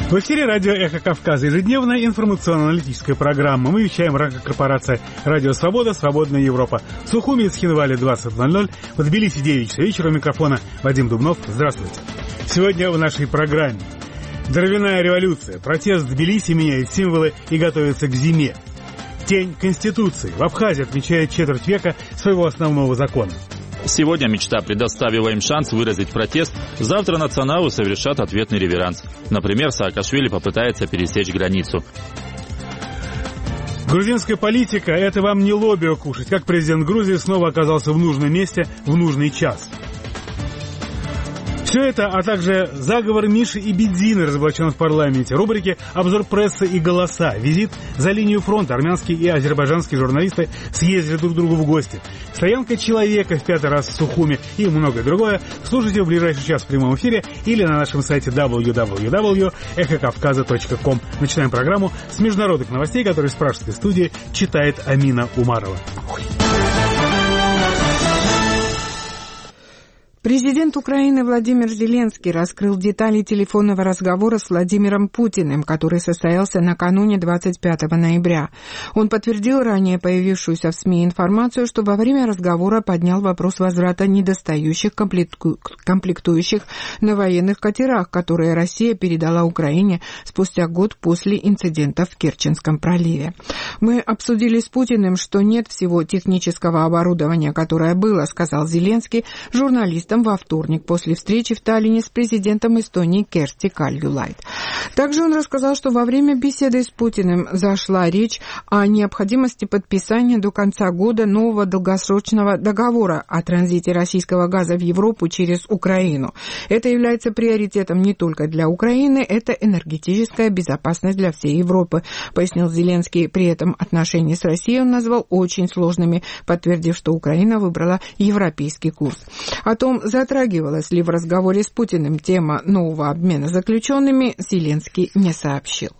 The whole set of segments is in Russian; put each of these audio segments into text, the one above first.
В эфире радио «Эхо Кавказа», ежедневная информационно-аналитическая программа. Мы вещаем в рамках корпорации «Радио Свобода», «Свободная Европа». В Сухуми и Цхинвале 20:00, в Тбилиси 9 часов вечера. У микрофона Вадим Дубнов. Здравствуйте. Сегодня в нашей программе дровяная революция. Протест в Тбилиси меняет символы и готовится к зиме. Тень Конституции. В Абхазии отмечает четверть века своего основного закона. Сегодня мечта предоставила им шанс выразить протест. Завтра националы совершат ответный реверанс. Например, Саакашвили попытается пересечь границу. Грузинская политика – это вам не лобио кушать. Как президент Грузии снова оказался в нужном месте в нужный час. Все это, а также заговор Миши и Бедзины разоблачен в парламенте. Рубрики «Обзор прессы и голоса». Визит за линию фронта. Армянские и азербайджанские журналисты съездили друг к другу в гости. Стоянка человека в 5-й раз в Сухуми и многое другое. Слушайте в ближайший час в прямом эфире или на нашем сайте www.эхокавказа.ком. Начинаем программу с международных новостей, которые в пражской студии читает Амина Умарова. Президент Украины Владимир Зеленский раскрыл детали телефонного разговора с Владимиром Путиным, который состоялся накануне 25 ноября. Он подтвердил ранее появившуюся в СМИ информацию, что во время разговора поднял вопрос возврата недостающих комплектующих на военных катерах, которые Россия передала Украине спустя год после инцидента в Керченском проливе. «Мы обсудили с Путиным, что нет всего технического оборудования, которое было», сказал Зеленский журналистам во вторник после встречи в Таллине с президентом Эстонии Керсти Кальюлайд. Также он рассказал, что во время беседы с Путиным зашла речь о необходимости подписания до конца года нового долгосрочного договора о транзите российского газа в Европу через Украину. Это является приоритетом не только для Украины, это энергетическая безопасность для всей Европы, пояснил Зеленский. При этом отношения с Россией он назвал очень сложными, подтвердив, что Украина выбрала европейский курс. О том, затрагивалась ли в разговоре с Путиным тема нового обмена заключенными, Зеленский не сообщил.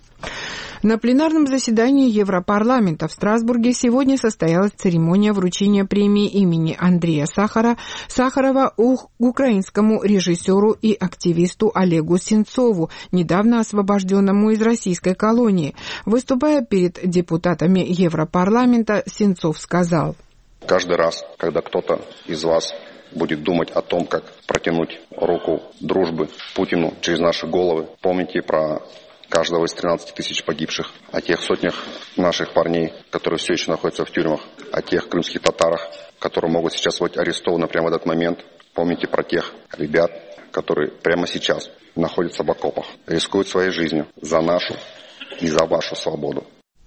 На пленарном заседании Европарламента в Страсбурге сегодня состоялась церемония вручения премии имени Андрея Сахарова украинскому режиссеру и активисту Олегу Сенцову, недавно освобожденному из российской колонии. Выступая перед депутатами Европарламента, Сенцов сказал: «Каждый раз, когда кто-то из вас будет думать о том, как протянуть руку дружбы Путину через наши головы, помните про каждого из 13 тысяч погибших, о тех сотнях наших парней, которые все еще находятся в тюрьмах, о тех крымских татарах, которые могут сейчас быть арестованы прямо в этот момент. Помните про тех ребят, которые прямо сейчас находятся в окопах, рискуют своей жизнью за нашу и за вашу свободу».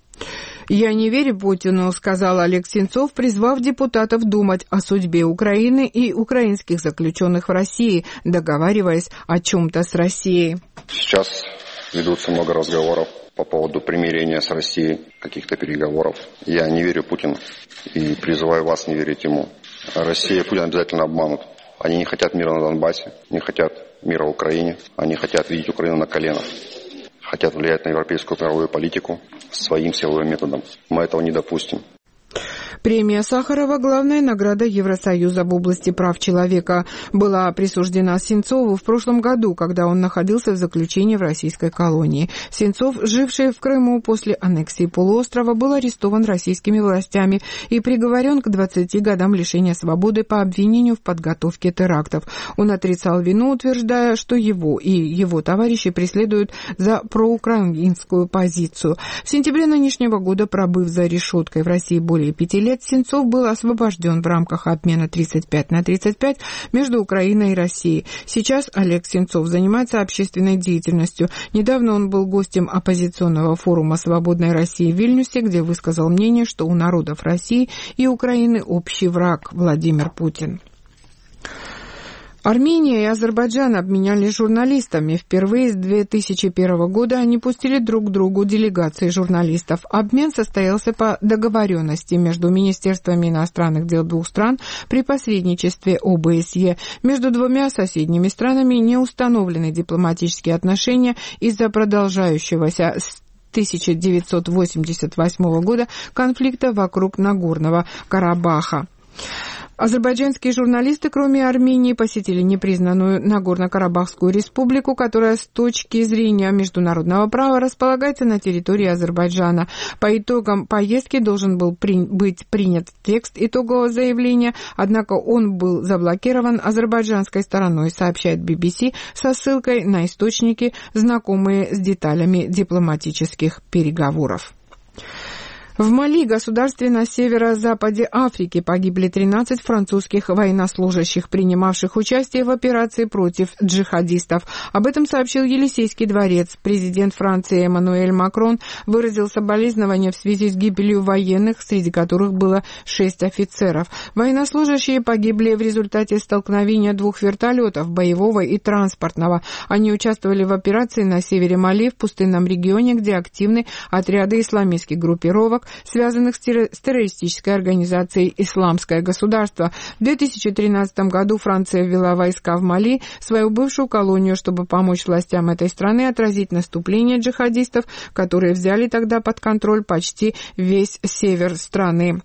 «Я не верю Путину», сказал Олег Сенцов, призвав депутатов думать о судьбе Украины и украинских заключенных в России, договариваясь о чем-то с Россией. Сейчас ведутся много разговоров по поводу примирения с Россией, каких-то переговоров. Я не верю Путину и призываю вас не верить ему. Россия и Путин обязательно обманут. Они не хотят мира на Донбассе, не хотят мира в Украине, они хотят видеть Украину на коленах. Хотят влиять на европейскую мировую политику своим силовым методом. Мы этого не допустим. Премия Сахарова, главная награда Евросоюза в области прав человека, была присуждена Сенцову в прошлом году, когда он находился в заключении в российской колонии. Сенцов, живший в Крыму после аннексии полуострова, был арестован российскими властями и приговорен к 20 годам лишения свободы по обвинению в подготовке терактов. Он отрицал вину, утверждая, что его и его товарищи преследуют за проукраинскую позицию. В сентябре нынешнего года, пробыв за решеткой в России более 5 лет, Сенцов был освобожден в рамках обмена 35/35 между Украиной и Россией. Сейчас Олег Сенцов занимается общественной деятельностью. Недавно он был гостем оппозиционного форума «Свободной России» в Вильнюсе, где высказал мнение, что у народов России и Украины общий враг – Владимир Путин. Армения и Азербайджан обменялись журналистами. Впервые с 2001 года они пустили друг к другу делегации журналистов. Обмен состоялся по договоренности между Министерствами иностранных дел двух стран при посредничестве ОБСЕ. Между двумя соседними странами не установлены дипломатические отношения из-за продолжающегося с 1988 года конфликта вокруг Нагорного Карабаха. Азербайджанские журналисты, кроме Армении, посетили непризнанную Нагорно-Карабахскую республику, которая с точки зрения международного права располагается на территории Азербайджана. По итогам поездки должен был быть принят текст итогового заявления, однако он был заблокирован азербайджанской стороной, сообщает BBC со ссылкой на источники, знакомые с деталями дипломатических переговоров. В Мали, государстве на северо-западе Африки, погибли 13 французских военнослужащих, принимавших участие в операции против джихадистов. Об этом сообщил Елисейский дворец. Президент Франции Эммануэль Макрон выразил соболезнования в связи с гибелью военных, среди которых было 6 офицеров. Военнослужащие погибли в результате столкновения двух вертолетов, боевого и транспортного. Они участвовали в операции на севере Мали, в пустынном регионе, где активны отряды исламистских группировок, связанных с террористической организацией «Исламское государство». В 2013 году Франция ввела войска в Мали, свою бывшую колонию, чтобы помочь властям этой страны отразить наступление джихадистов, которые взяли тогда под контроль почти весь север страны.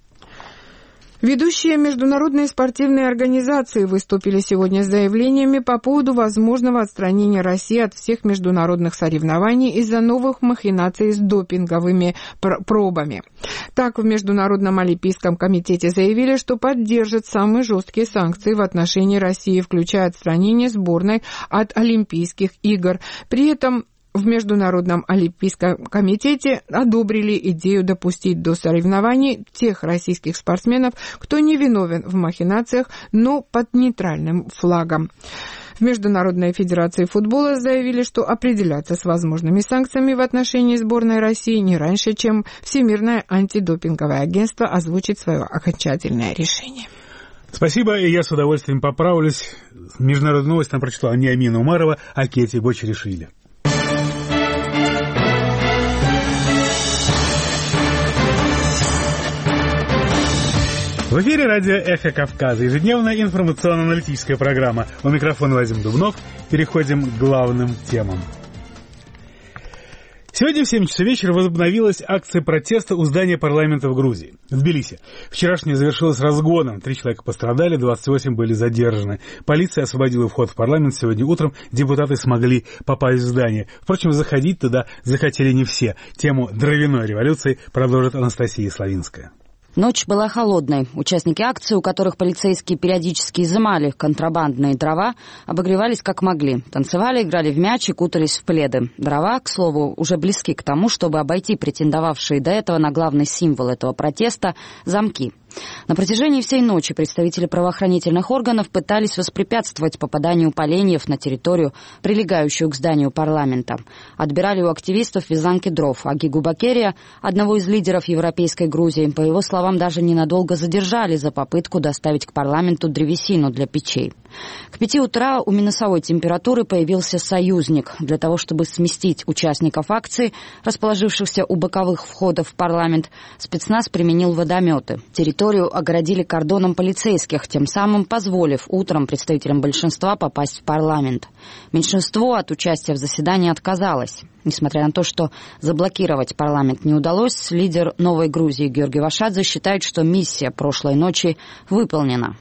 Ведущие международные спортивные организации выступили сегодня с заявлениями по поводу возможного отстранения России от всех международных соревнований из-за новых махинаций с допинговыми пробами. Так, в Международном олимпийском комитете заявили, что поддержат самые жесткие санкции в отношении России, включая отстранение сборной от Олимпийских игр. При этом в Международном олимпийском комитете одобрили идею допустить до соревнований тех российских спортсменов, кто не виновен в махинациях, но под нейтральным флагом. В Международной федерации футбола заявили, что определяться с возможными санкциями в отношении сборной России не раньше, чем Всемирное антидопинговое агентство озвучит свое окончательное решение. Спасибо, и я с удовольствием поправлюсь. Международную новость нам прочитала не Амина Умарова, а Кети Бочеришвили. В эфире радио «Эхо Кавказа», ежедневная информационно-аналитическая программа. У микрофона Вадим Дубнов. Переходим к главным темам. Сегодня в 7 часов вечера возобновилась акция протеста у здания парламента в Грузии, в Тбилиси. Вчерашняя завершилась разгоном. 3 человека пострадали, 28 были задержаны. Полиция освободила вход в парламент. Сегодня утром депутаты смогли попасть в здание. Впрочем, заходить туда захотели не все. Тему дровяной революции продолжит Анастасия Славинская. Ночь была холодной. Участники акции, у которых полицейские периодически изымали контрабандные дрова, обогревались как могли. Танцевали, играли в мяч и кутались в пледы. Дрова, к слову, уже близки к тому, чтобы обойти претендовавшие до этого на главный символ этого протеста – замки. На протяжении всей ночи представители правоохранительных органов пытались воспрепятствовать попаданию поленьев на территорию, прилегающую к зданию парламента. Отбирали у активистов вязанки дров, а Гигу Бакерия, одного из лидеров Европейской Грузии, по его словам, даже ненадолго задержали за попытку доставить к парламенту древесину для печей. К 5 утра у минусовой температуры появился союзник. Для того, чтобы сместить участников акции, расположившихся у боковых входов в парламент, спецназ применил водометы. Территорию огородили кордоном полицейских, тем самым позволив утром представителям большинства попасть в парламент. Меньшинство от участия в заседании отказалось. Несмотря на то, что заблокировать парламент не удалось, лидер Новой Грузии Георгий Вашадзе считает, что миссия прошлой ночи выполнена.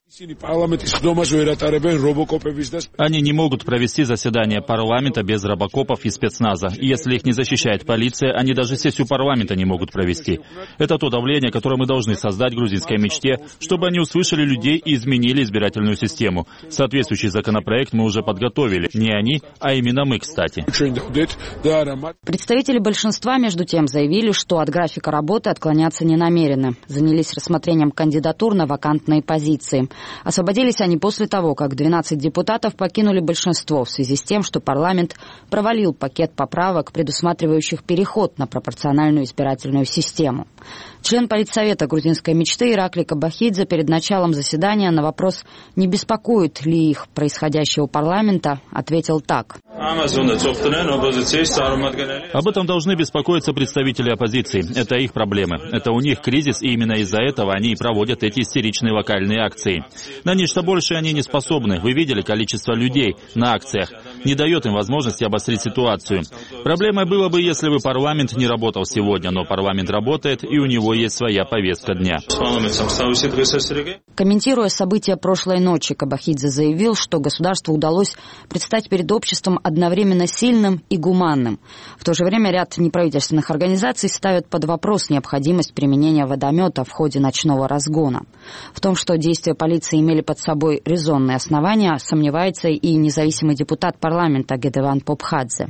Они не могут провести заседание парламента без робокопов и спецназа. И если их не защищает полиция, они даже сессию парламента не могут провести. Это то давление, которое мы должны создать грузинской мечте, чтобы они услышали людей и изменили избирательную систему. Соответствующий законопроект мы уже подготовили. Не они, а именно мы, кстати. Представители большинства, между тем, заявили, что от графика работы отклоняться не намерены. Занялись рассмотрением кандидатур на вакантные позиции. Освободились они после того, как 12 депутатов покинули большинство в связи с тем, что парламент провалил пакет поправок, предусматривающих переход на пропорциональную избирательную систему. Член Политсовета грузинской мечты Ираклий Кабахидзе перед началом заседания на вопрос, не беспокоит ли их происходящее у парламента, ответил так. Об этом должны беспокоиться представители оппозиции. Это их проблемы. Это у них кризис, и именно из-за этого они и проводят эти истеричные локальные акции. На нечто большее они не способны. Вы видели количество людей на акциях. Не дает им возможности обострить ситуацию. Проблемой было бы, если бы парламент не работал сегодня, но парламент работает, и у него есть своя повестка дня. Комментируя события прошлой ночи, Кабахидзе заявил, что государству удалось предстать перед обществом одновременно сильным и гуманным. В то же время ряд неправительственных организаций ставят под вопрос необходимость применения водомета в ходе ночного разгона. В том, что действия полиции имели под собой резонные основания, сомневается и независимый депутат парламента Гедеван Попхадзе.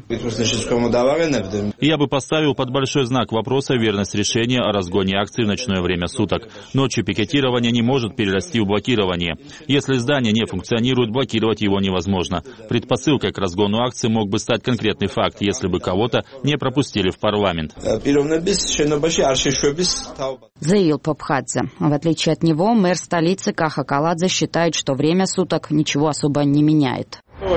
Я бы поставил под большой знак вопроса верность решения о разгоне акций в ночное время суток. Ночью пикетирование не может перерасти в блокирование. Если здание не функционирует, блокировать его невозможно. Предпосылкой к разгону акции мог бы стать конкретный факт, если бы кого-то не пропустили в парламент. Заявил Попхадзе. В отличие от него, мэр столицы Каха Каладзе считает, что время суток ничего особо не меняет.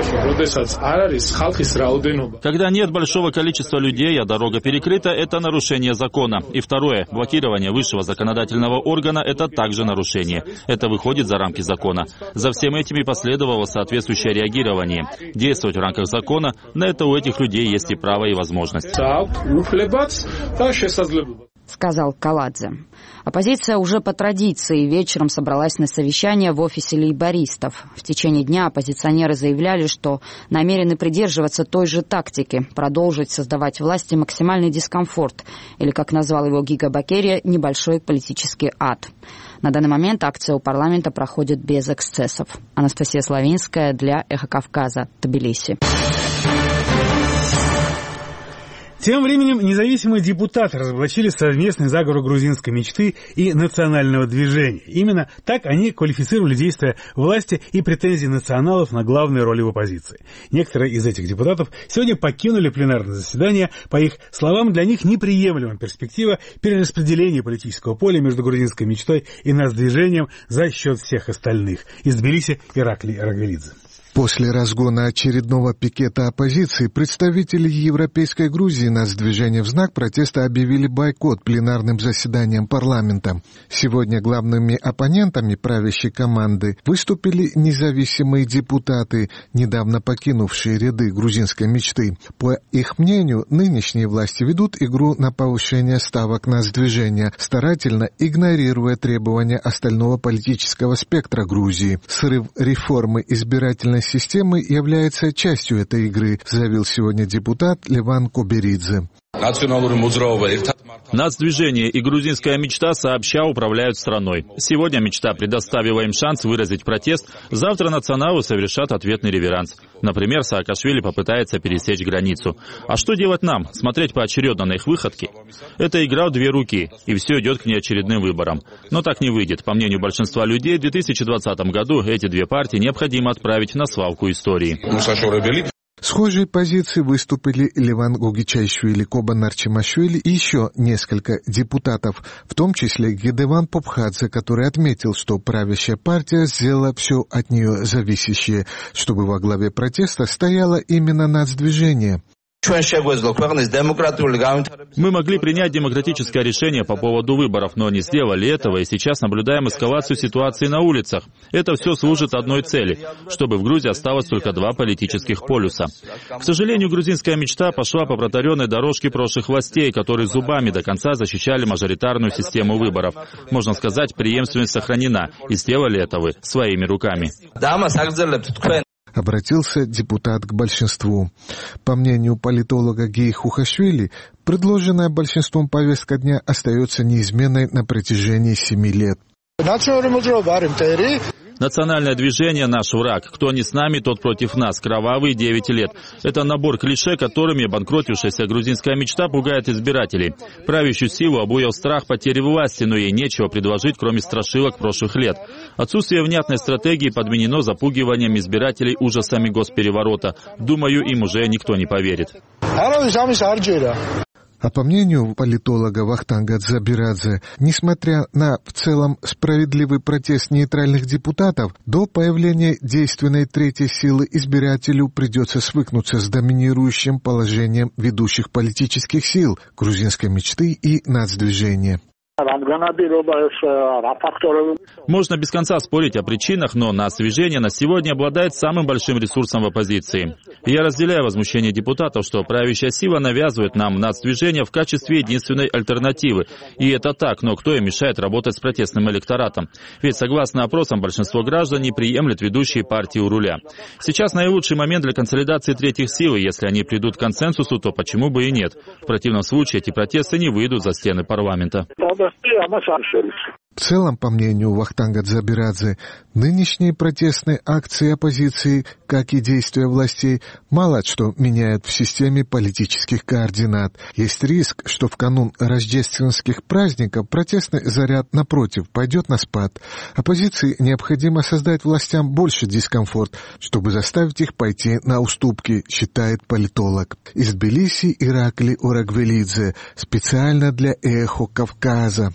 Когда нет большого количества людей, а дорога перекрыта, это нарушение закона. И второе, блокирование высшего законодательного органа – это также нарушение. Это выходит за рамки закона. За всем этим и последовало соответствующее реагирование. Действовать в рамках закона – на это у этих людей есть и право, и возможность. Сказал Каладзе. Оппозиция уже по традиции вечером собралась на совещание в офисе лейбористов. В течение дня оппозиционеры заявляли, что намерены придерживаться той же тактики, продолжить создавать власти максимальный дискомфорт, или, как назвал его Гига Бакерия, небольшой политический ад. На данный момент акция у парламента проходит без эксцессов. Анастасия Славинская для «Эхо Кавказа», Тбилиси. Тем временем независимые депутаты разоблачили совместный заговор грузинской мечты и национального движения. Именно так они квалифицировали действия власти и претензии националов на главные роли в оппозиции. Некоторые из этих депутатов сегодня покинули пленарное заседание. По их словам, для них неприемлема перспектива перераспределения политического поля между грузинской мечтой и нацдвижением за счет всех остальных. Из Тбилиси Ираклий Рагвелидзе. После разгона очередного пикета оппозиции представители Европейской Грузии нацдвижения в знак протеста объявили бойкот пленарным заседаниям парламента. Сегодня главными оппонентами правящей команды выступили независимые депутаты, недавно покинувшие ряды грузинской мечты. По их мнению, нынешние власти ведут игру на повышение ставок нацдвижения, старательно игнорируя требования остального политического спектра Грузии. Срыв реформы избирательной системы является частью этой игры, заявил сегодня депутат Леван Коберидзе. Нацдвижение и грузинская мечта сообща управляют страной. Сегодня мечта предоставила им шанс выразить протест, завтра националы совершат ответный реверанс. Например, Саакашвили попытается пересечь границу. А что делать нам? Смотреть поочередно на их выходки? Это игра в две руки, и все идет к неочередным выборам. Но так не выйдет. По мнению большинства людей, в 2020 году эти две партии необходимо отправить на свалку истории. Схожей позиции выступили Леван Гогичайшвили, Коба Нарчимашвили и еще несколько депутатов, в том числе Гедеван Попхадзе, который отметил, что правящая партия сделала все от нее зависящее, чтобы во главе протеста стояло именно нацдвижение. Мы могли принять демократическое решение по поводу выборов, но не сделали этого, и сейчас наблюдаем эскалацию ситуации на улицах. Это все служит одной цели, чтобы в Грузии осталось только два политических полюса. К сожалению, грузинская мечта пошла по протаренной дорожке прошлых властей, которые зубами до конца защищали мажоритарную систему выборов. Можно сказать, преемственность сохранена, и сделали это вы своими руками. Обратился депутат к большинству. По мнению политолога Геи Хухашвили, предложенная большинством повестка дня остается неизменной на протяжении 7 лет. Национальное движение – наш враг. Кто не с нами, тот против нас. Кровавые 9 лет. Это набор клише, которыми обанкротившаяся грузинская мечта пугает избирателей. Правящую силу обуял страх потери власти, но ей нечего предложить, кроме страшилок прошлых лет. Отсутствие внятной стратегии подменено запугиванием избирателей ужасами госпереворота. Думаю, им уже никто не поверит. А по мнению политолога Вахтанга Дзабирадзе, несмотря на в целом справедливый протест нейтральных депутатов, до появления действенной третьей силы избирателю придется свыкнуться с доминирующим положением ведущих политических сил грузинской мечты и нацдвижения. Можно без конца спорить о причинах, но нацдвижение на сегодня обладает самым большим ресурсом в оппозиции. И я разделяю возмущение депутатов, что правящая сила навязывает нам нацдвижение в качестве единственной альтернативы. И это так, но кто им мешает работать с протестным электоратом? Ведь согласно опросам, большинство граждан не приемлет ведущие партии у руля. Сейчас наилучший момент для консолидации третьих сил, и если они придут к консенсусу, то почему бы и нет? В противном случае эти протесты не выйдут за стены парламента. В целом, по мнению Вахтанга Дзабирадзе, нынешние протестные акции оппозиции, как и действия властей, мало что меняют в системе политических координат. Есть риск, что в канун рождественских праздников протестный заряд, напротив, пойдет на спад. Оппозиции необходимо создать властям больше дискомфорт, чтобы заставить их пойти на уступки, считает политолог. Из Тбилиси Иракли Орагвелидзе, специально для «Эхо Кавказа».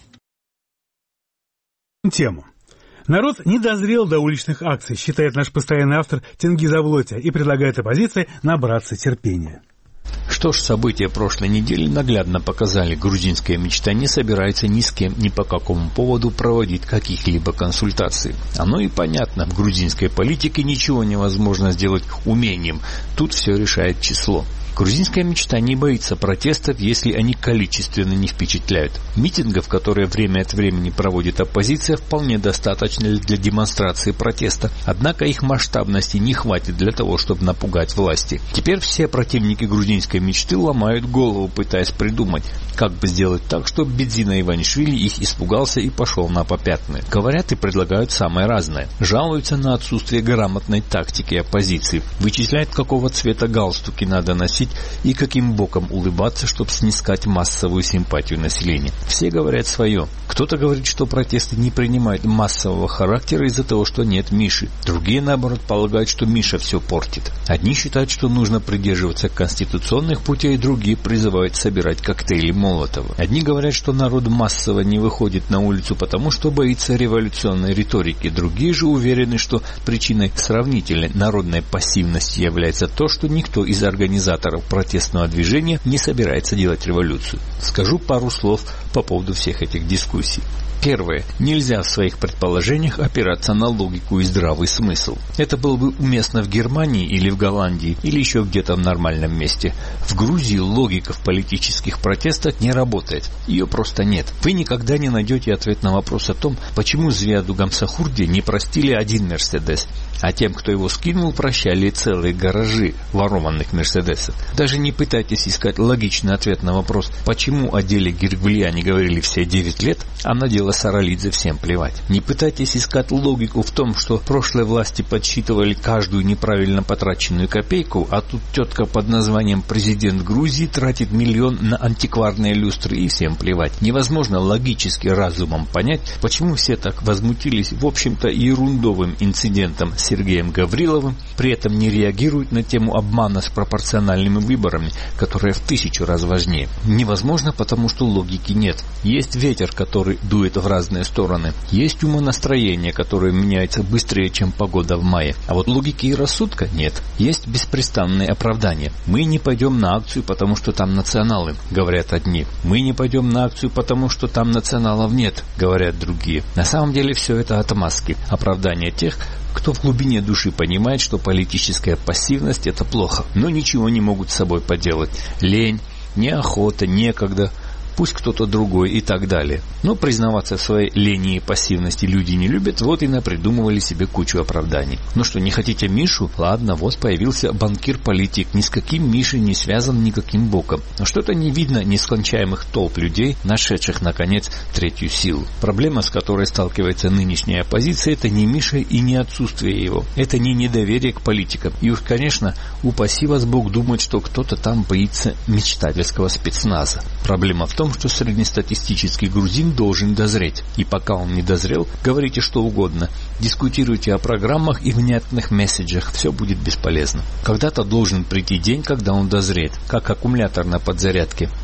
Тему. Народ не дозрел до уличных акций, считает наш постоянный автор Тенгиз Авлотя, и предлагает оппозиции набраться терпения. Что ж, события прошлой недели наглядно показали, грузинская мечта не собирается ни с кем, ни по какому поводу проводить каких-либо консультаций. Оно и понятно, в грузинской политике ничего невозможно сделать умением, тут все решает число. Грузинская мечта не боится протестов, если они количественно не впечатляют. Митингов, которые время от времени проводит оппозиция, вполне достаточно для демонстрации протеста. Однако их масштабности не хватит для того, чтобы напугать власти. Теперь все противники грузинской мечты ломают голову, пытаясь придумать, как бы сделать так, чтобы Бедзина Иванишвили их испугался и пошел на попятные. Говорят и предлагают самое разное. Жалуются на отсутствие грамотной тактики оппозиции. Вычисляют, какого цвета галстуки надо носить и каким боком улыбаться, чтобы снискать массовую симпатию населения. Все говорят свое. Кто-то говорит, что протесты не принимают массового характера из-за того, что нет Миши. Другие, наоборот, полагают, что Миша все портит. Одни считают, что нужно придерживаться конституционных путей, другие призывают собирать коктейли Молотова. Одни говорят, что народ массово не выходит на улицу, потому что боится революционной риторики. Другие же уверены, что причиной сравнительной народной пассивности является то, что никто из организаторов протестного движения не собирается делать революцию. Скажу пару слов по поводу всех этих дискуссий. Первое. Нельзя в своих предположениях опираться на логику и здравый смысл. Это было бы уместно в Германии или в Голландии, или еще где-то в нормальном месте. В Грузии логика в политических протестах не работает. Ее просто нет. Вы никогда не найдете ответ на вопрос о том, почему Звияду Гамсахурди не простили один Мерседес, а тем, кто его скинул, прощали целые гаражи ворованных Мерседесов. Даже не пытайтесь искать логичный ответ на вопрос, почему о деле Гиргульяни говорили все 9 лет, а на дело Саралидзе всем плевать. Не пытайтесь искать логику в том, что прошлые власти подсчитывали каждую неправильно потраченную копейку, а тут тетка под названием президент Грузии тратит миллион на антикварные люстры и всем плевать. Невозможно логически разумом понять, почему все так возмутились, в общем-то, ерундовым инцидентом с Сергеем Гавриловым, при этом не реагируют на тему обмана с пропорциональными выборами, которая в 1000 раз важнее. Невозможно, потому что логики нет. Есть ветер, который дует в разные стороны. Есть умонастроение, которое меняется быстрее, чем погода в мае. А вот логики и рассудка нет. Есть беспрестанные оправдания. Мы не пойдем на акцию, потому что там националы, говорят одни. Мы не пойдем на акцию, потому что там националов нет, говорят другие. На самом деле все это отмазки. Оправдания тех, кто в глубине души понимает, что политическая пассивность – это плохо, но ничего не могут с собой поделать. Лень, неохота, некогда, пусть кто-то другой и так далее. Но признаваться в своей лени и пассивности люди не любят, вот и напридумывали себе кучу оправданий. Ну что, не хотите Мишу? Ладно, вот появился банкир-политик, ни с каким Мишей не связан никаким боком. Но что-то не видно нескончаемых толп людей, нашедших, наконец, третью силу. Проблема, с которой сталкивается нынешняя оппозиция, это не Миша и не отсутствие его. Это не недоверие к политикам. И уж, конечно, упаси вас Бог думать, что кто-то там боится мечтательского спецназа. Проблема в том, что среднестатистический грузин должен дозреть. И пока он не дозрел, говорите что угодно. Дискутируйте о программах и внятных месседжах. Все будет бесполезно. Когда-то должен прийти день, когда он дозреет, как аккумулятор на подзарядке.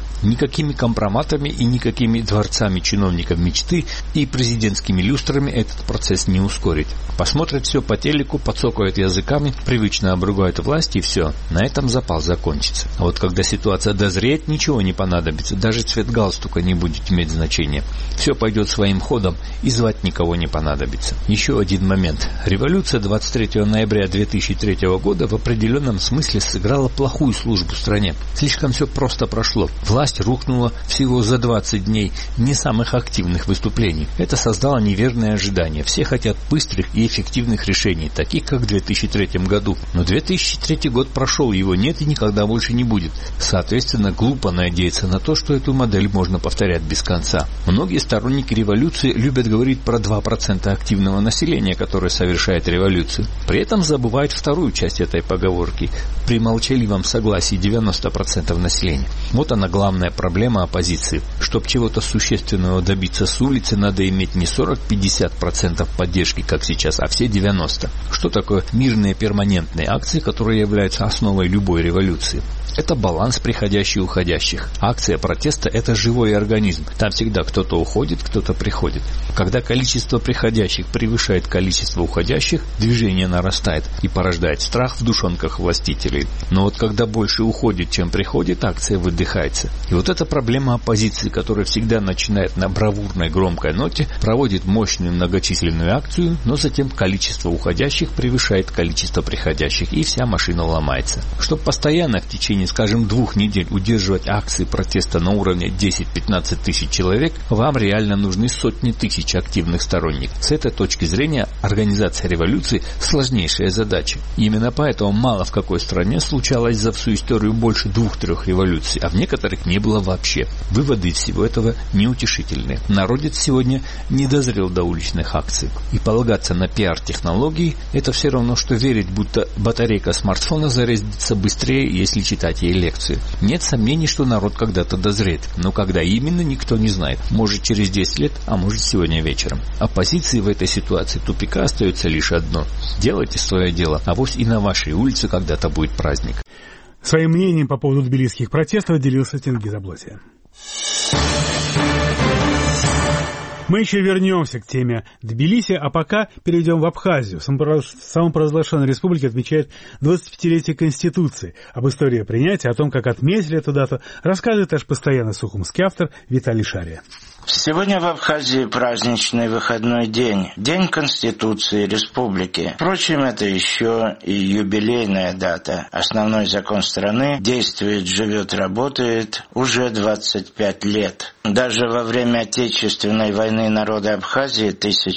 Никакими компроматами и никакими дворцами чиновников мечты и президентскими люстрами этот процесс не ускорить. Посмотрят все по телеку, подсокают языками, привычно обругают власть, и все. На этом запал закончится. А вот когда ситуация дозреет, ничего не понадобится. Даже цвет галстука не будет иметь значения. Все пойдет своим ходом, и звать никого не понадобится. Еще один момент. Революция 23 ноября 2003 года в определенном смысле сыграла плохую службу стране. Слишком все просто прошло. Власть рухнула всего за 20 дней не самых активных выступлений. Это создало неверные ожидания. Все хотят быстрых и эффективных решений, таких как в 2003 году. Но 2003 год прошел, его нет и никогда больше не будет. Соответственно, глупо надеяться на то, что эту модель можно повторять без конца. Многие сторонники революции любят говорить про 2% активного населения, которое совершает революцию. При этом забывают вторую часть этой поговорки. При молчаливом согласии 90% населения. Вот она главная проблема оппозиции. Чтобы чего-то существенного добиться с улицы, надо иметь не 40-50% поддержки, как сейчас, а все 90%. Что такое мирные перманентные акции, которые являются основой любой революции? Это баланс приходящих и уходящих. Акция протеста – это живой организм. Там всегда кто-то уходит, кто-то приходит. Когда количество приходящих превышает количество уходящих, движение нарастает и порождает страх в душонках властителей. Но вот когда больше уходит, чем приходит, акция выдыхается. И вот эта проблема оппозиции, которая всегда начинает на бравурной громкой ноте, проводит мощную многочисленную акцию, но затем количество уходящих превышает количество приходящих, и вся машина ломается. Чтобы постоянно в течение, скажем, 2 недель удерживать акции протеста на уровне 10-15 тысяч человек, вам реально нужны сотни тысяч активных сторонников. С этой точки зрения организация революции – сложнейшая задача. И именно поэтому мало в какой стране случалось за всю историю больше 2-3 революций, а в некоторых не было вообще. Выводы из всего этого неутешительные. Народец сегодня не дозрел до уличных акций. И полагаться на пиар-технологии – это все равно, что верить, будто батарейка смартфона зарядится быстрее, если читать ей лекции. Нет сомнений, что народ когда-то дозреет, но когда именно, никто не знает. Может через 10 лет, а может сегодня вечером. Оппозиции в этой ситуации тупика остается лишь одно. Делайте свое дело, а вось и на вашей улице когда-то будет праздник. Своим мнением по поводу тбилисских протестов делился Тенгиз Аблосия. Мы еще вернемся к теме Тбилиси, а пока перейдем в Абхазию. Самопровозглашенная республика отмечает 25-летие Конституции. Об истории принятия, о том, как отметили эту дату, рассказывает наш постоянный сухумский автор Виталий Шария. Сегодня в Абхазии праздничный выходной день, День Конституции Республики. Впрочем, это еще и юбилейная дата. Основной закон страны действует, живет, работает уже 25 лет. Даже во время Отечественной войны народы Абхазии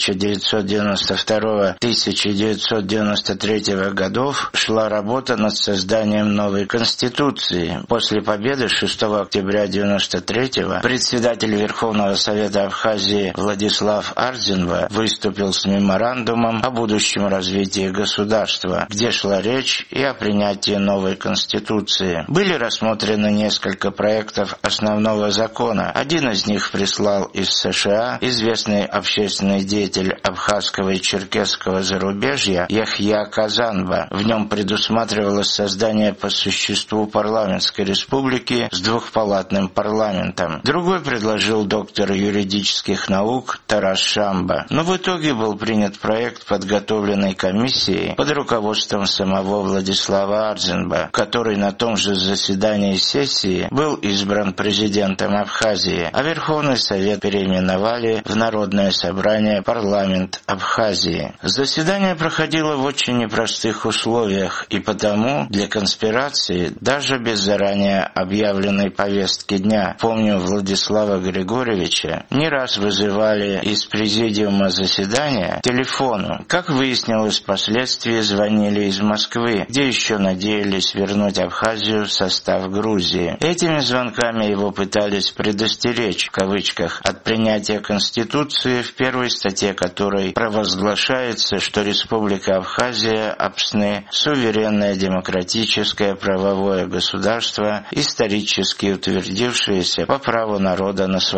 1992-1993 годов шла работа над созданием новой Конституции. После победы 6 октября 1993 председатель Верховного Совета Абхазии Владислав Ардзинва выступил с меморандумом о будущем развитии государства, где шла речь и о принятии новой Конституции. Были рассмотрены несколько проектов основного закона. Один из них прислал из США известный общественный деятель абхазского и черкесского зарубежья Яхья Казанба. В нем предусматривалось создание по существу парламентской республики с двухпалатным парламентом. Другой предложил доктор юридических наук Тарас Шамба. Но в итоге был принят проект, подготовленный комиссией под руководством самого Владислава Ардзинба, который на том же заседании сессии был избран президентом Абхазии, а Верховный Совет переименовали в Народное собрание парламент Абхазии. Заседание проходило в очень непростых условиях, и потому для конспирации, даже без заранее объявленной повестки дня, помню, Владислава Григорьевича не раз вызывали из президиума заседания телефону. Как выяснилось, впоследствии звонили из Москвы, где еще надеялись вернуть Абхазию в состав Грузии. Этими звонками его пытались предостеречь, в кавычках, от принятия Конституции, в первой статье которой провозглашается, что Республика Абхазия АПСНы – суверенное демократическое правовое государство, исторически утвердившееся по праву народа на свободное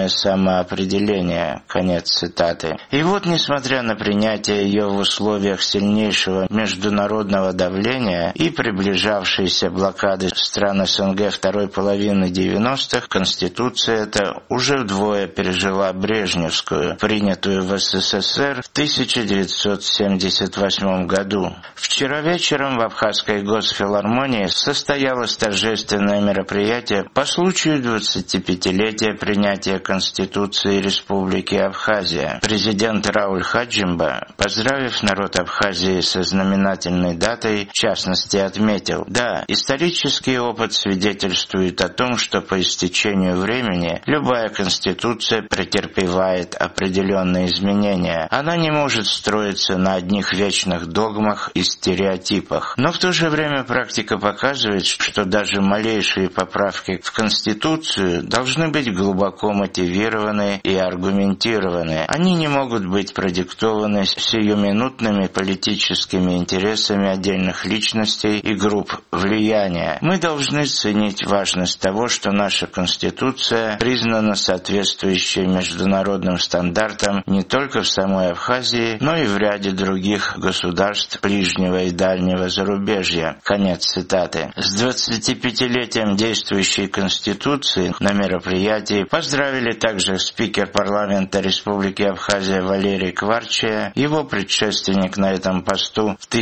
национальное самоопределение». Конец цитаты. И вот, несмотря на принятие ее в условиях сильнейшего международного давления и приближавшейся блокады стран СНГ второй половины 90-х, Конституция эта уже вдвое пережила брежневскую, принятую в СССР в 1978 году. Вчера вечером в Абхазской госфилармонии состоялось торжественное мероприятие по случаю 25-летия принятия Конституции Республики Абхазия. Президент Рауль Хаджимба, поздравив народ Абхазии со знаменательной датой, в частности отметил: «Да, исторический опыт свидетельствует о том, что по истечению времени любая конституция претерпевает определенные изменения. Она не может строиться на одних вечных догмах и стереотипах. Но в то же время практика показывает, что даже малейшие поправки в Конституцию должны быть глубоко мотивированы и аргументированы. Они не могут быть продиктованы сиюминутными политическими интересами отдельных личностей и групп влияния. Мы должны ценить важность того, что наша Конституция признана соответствующей международным стандартам не только в самой Абхазии, но и в ряде других государств ближнего и дальнего зарубежья». Конец цитаты. С 25-летием действующей Конституции на мероприятии поздравили также спикер парламента Республики Абхазия Валерий Кварчия, его предшественник на этом посту в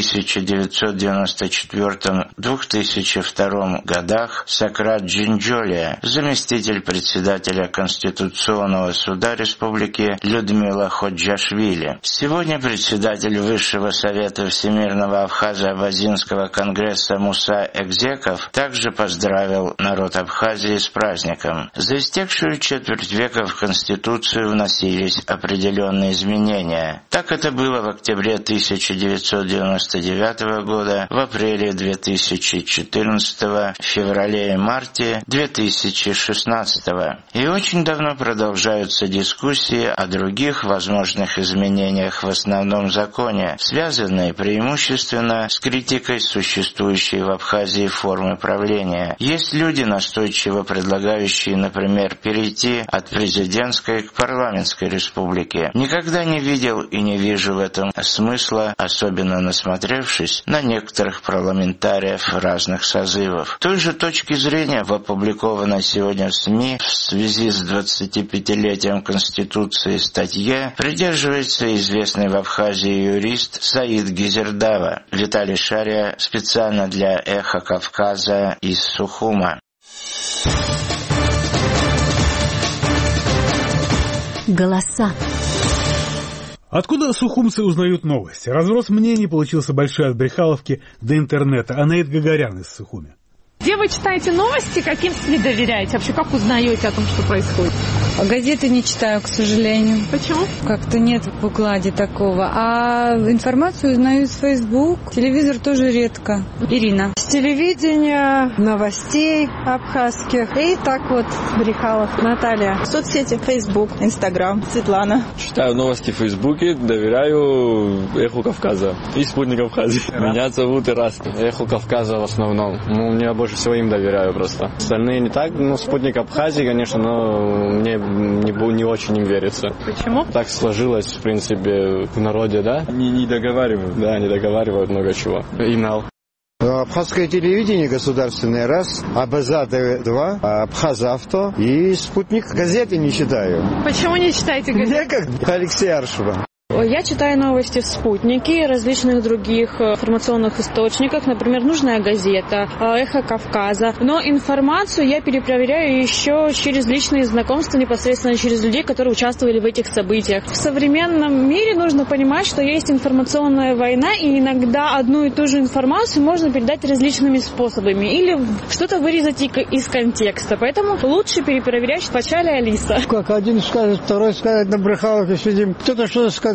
1994-2002 годах Сократ Джинджолия, заместитель председателя Конституционного суда Республики Людмила Ходжашвили. Сегодня председатель Высшего совета Всемирного Абхазо-Абазинского конгресса Муса Экзеков также поздравил народ Абхазии с праздником. За истекшую четверть века в Конституцию вносились определенные изменения. Так это было в октябре 1999 года, в апреле 2014, в феврале и марте 2016. И очень давно продолжаются дискуссии о других возможных изменениях в основном законе, связанные преимущественно с критикой существующей в Абхазии формы правления. Есть люди, настойчиво предлагающие, например, перейти от президентской к парламентской республике. Никогда не видел и не вижу в этом смысла, особенно насмотревшись на некоторых парламентариев разных созывов. Той же точки зрения в опубликованной сегодня в СМИ в связи с 25-летием Конституции статье придерживается известный в Абхазии юрист Саид Гизердава. Виталий Шария специально для «Эхо Кавказа» из Сухума. Голоса. Откуда сухумцы узнают новости? Разброс мнений получился большой от Брехаловки до интернета. Анаид Гагарян из Сухуми. Где вы читаете новости, каким СМИ доверяете? Вообще, как узнаете о том, что происходит? Газеты не читаю, к сожалению. Почему? Как-то нет в укладе такого. А информацию узнаю из Facebook. Телевизор тоже редко. Ирина. С телевидения, новостей абхазских. И так вот, Брехалов. Наталья. Соцсети, Facebook, Instagram. Светлана. Читаю новости в Фейсбуке, доверяю «Эху Кавказа» и «Спутник Абхазии». Меня зовут Ираст. «Эху Кавказа» в основном. Я больше всего им доверяю просто. Остальные не так. «Спутник Абхазии», конечно, но мне не очень им верится. Почему? Так сложилось, в принципе, в народе, да? Не договаривают. Да, не договаривают много чего. Инал. Абхазское телевидение государственное раз, АБЗ-2, Абхазавто и «Спутник». Газеты не читаю. Почему не читаете газеты? Некогда. Алексей Аршева. Я читаю новости в «Спутнике» и различных других информационных источниках, например, «Нужная газета», «Эхо Кавказа». Но информацию я перепроверяю еще через личные знакомства, непосредственно через людей, которые участвовали в этих событиях. В современном мире нужно понимать, что есть информационная война, и иногда одну и ту же информацию можно передать различными способами или что-то вырезать из контекста. Поэтому лучше перепроверять. Вначале Алиса. Как один скажет, второй скажет, на Брехаловке сидим. Кто-то что-то скажет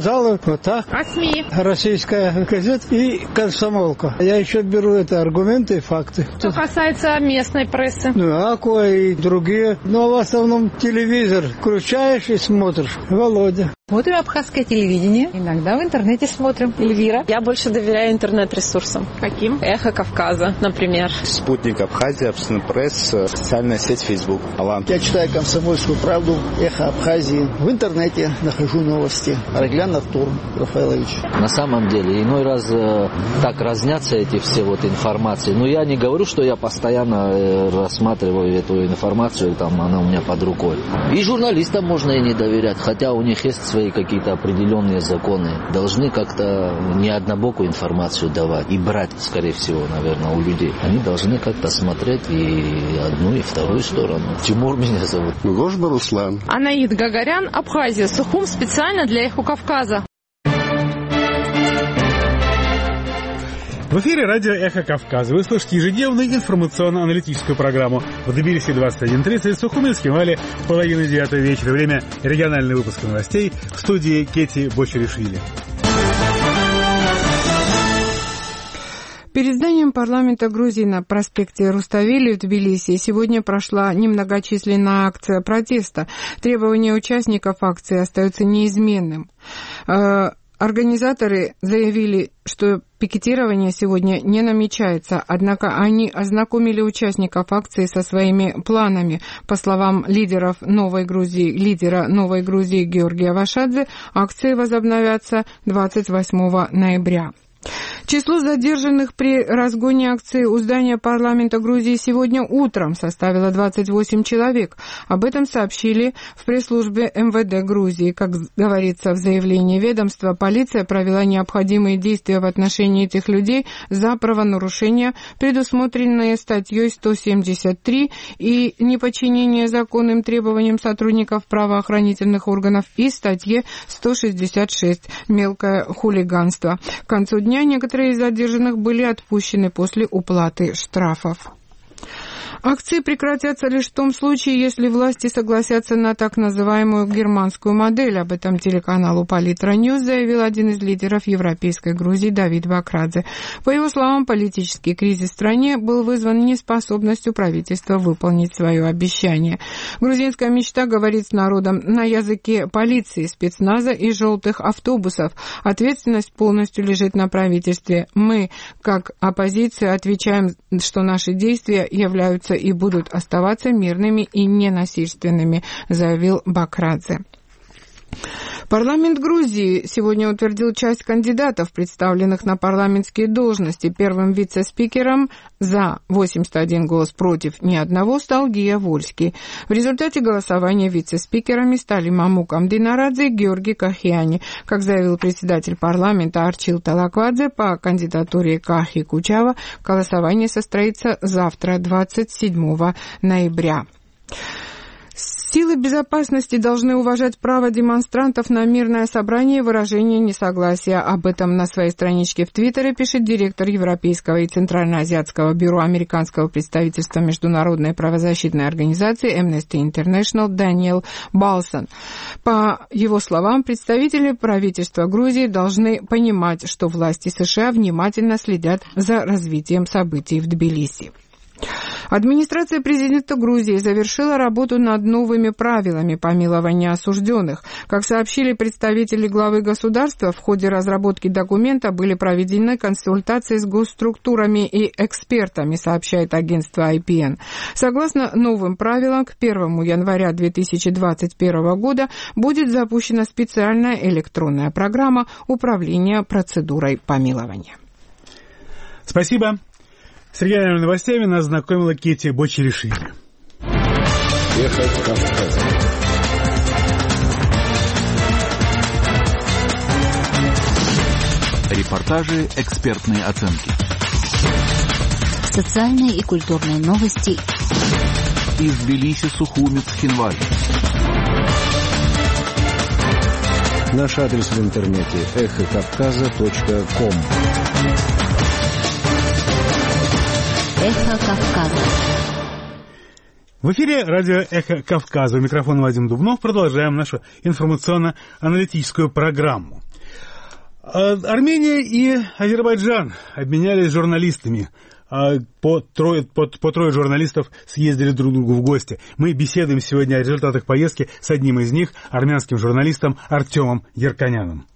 сказала, вот так. А СМИ? Российская газета и «Комсомолка». Я еще беру это аргументы и факты. Что касается местной прессы? Аква и другие. Но в основном телевизор включаешь и смотришь. Володя. Смотрим абхазское телевидение. Иногда в интернете смотрим. Эльвира. Я больше доверяю интернет-ресурсам. Каким? Эхо Кавказа, например. Спутник Абхазия, Пресс, социальная сеть Facebook. Алан. Я читаю «Комсомольскую правду», «Эхо Абхазии». В интернете нахожу новости. Арглян Артур Рафаэлович. На самом деле, иной раз так разнятся эти все вот информации. Но я не говорю, что я постоянно рассматриваю эту информацию, там она у меня под рукой. И журналистам можно и не доверять, хотя у них есть свои какие-то определенные законы. Должны как-то не однобокую информацию давать и брать, скорее всего, наверное, у людей. Они должны как-то смотреть и одну, и вторую сторону. Тимур меня зовут. Гожба Руслан. Анаид Гагарян, Абхазия, Сухум, специально для Эхо Кавказа. В эфире радио «Эхо Кавказа». Вы слушаете ежедневную информационно-аналитическую программу в Тбилиси 21:30, в Сухуми, в Схинвале в 8:30 вечера. Время регионального выпуска новостей в студии Кети Бочеришвили. Перед зданием парламента Грузии на проспекте Руставели в Тбилиси сегодня прошла немногочисленная акция протеста. Требования участников акции остаются неизменным. Организаторы заявили, что пикетирование сегодня не намечается, однако они ознакомили участников акции со своими планами. По словам лидера Новой Грузии Георгия Вашадзе, акции возобновятся 28 ноября. Число задержанных при разгоне акции у здания парламента Грузии сегодня утром составило 28 человек. Об этом сообщили в пресс-службе МВД Грузии. Как говорится в заявлении ведомства, полиция провела необходимые действия в отношении этих людей за правонарушения, предусмотренные статьей 173 и неподчинение законным требованиям сотрудников правоохранительных органов и статье 166 «Мелкое хулиганство». К концу дня некоторые из задержанных были отпущены после уплаты штрафов. Акции прекратятся лишь в том случае, если власти согласятся на так называемую германскую модель. Об этом телеканалу Политра Ньюс заявил один из лидеров Европейской Грузии Давид Бакрадзе. По его словам, политический кризис в стране был вызван неспособностью правительства выполнить свое обещание. Грузинская мечта говорит с народом на языке полиции, спецназа и желтых автобусов. Ответственность полностью лежит на правительстве. Мы, как оппозиция, отвечаем, что наши действия являются и будут оставаться мирными и ненасильственными, заявил Бакрадзе. Парламент Грузии сегодня утвердил часть кандидатов, представленных на парламентские должности. Первым вице-спикером за 81 голос против ни одного стал Гия Вольский. В результате голосования вице-спикерами стали Мамукам Динарадзе и Георгий Кахиани. Как заявил председатель парламента Арчил Талаквадзе, по кандидатуре Кахи Кучава голосование состоится завтра, 27 ноября. Силы безопасности должны уважать право демонстрантов на мирное собрание и выражение несогласия. Об этом на своей страничке в Твиттере пишет директор Европейского и Центральноазиатского бюро американского представительства Международной правозащитной организации Amnesty International Даниэл Балсон. По его словам, представители правительства Грузии должны понимать, что власти США внимательно следят за развитием событий в Тбилиси. Администрация президента Грузии завершила работу над новыми правилами помилования осужденных. Как сообщили представители главы государства, в ходе разработки документа были проведены консультации с госструктурами и экспертами, сообщает агентство IPN. Согласно новым правилам, к 1 января 2021 года будет запущена специальная электронная программа управления процедурой помилования. Спасибо. С региональными новостями нас знакомила Кети Бочеришвили. Эхо Кавказа. Репортажи, экспертные оценки. Социальные и культурные новости. Из Тбилиси, Сухуми, Цхинвали. Наш адрес в интернете эхокавказа.ком. Эхо Кавказа. В эфире радио «Эхо Кавказа». У микрофона Вадим Дубнов. Продолжаем нашу информационно-аналитическую программу. Армения и Азербайджан обменялись журналистами. По трое журналистов съездили друг к другу в гости. Мы беседуем сегодня о результатах поездки с одним из них, армянским журналистом Артемом Ерканяном.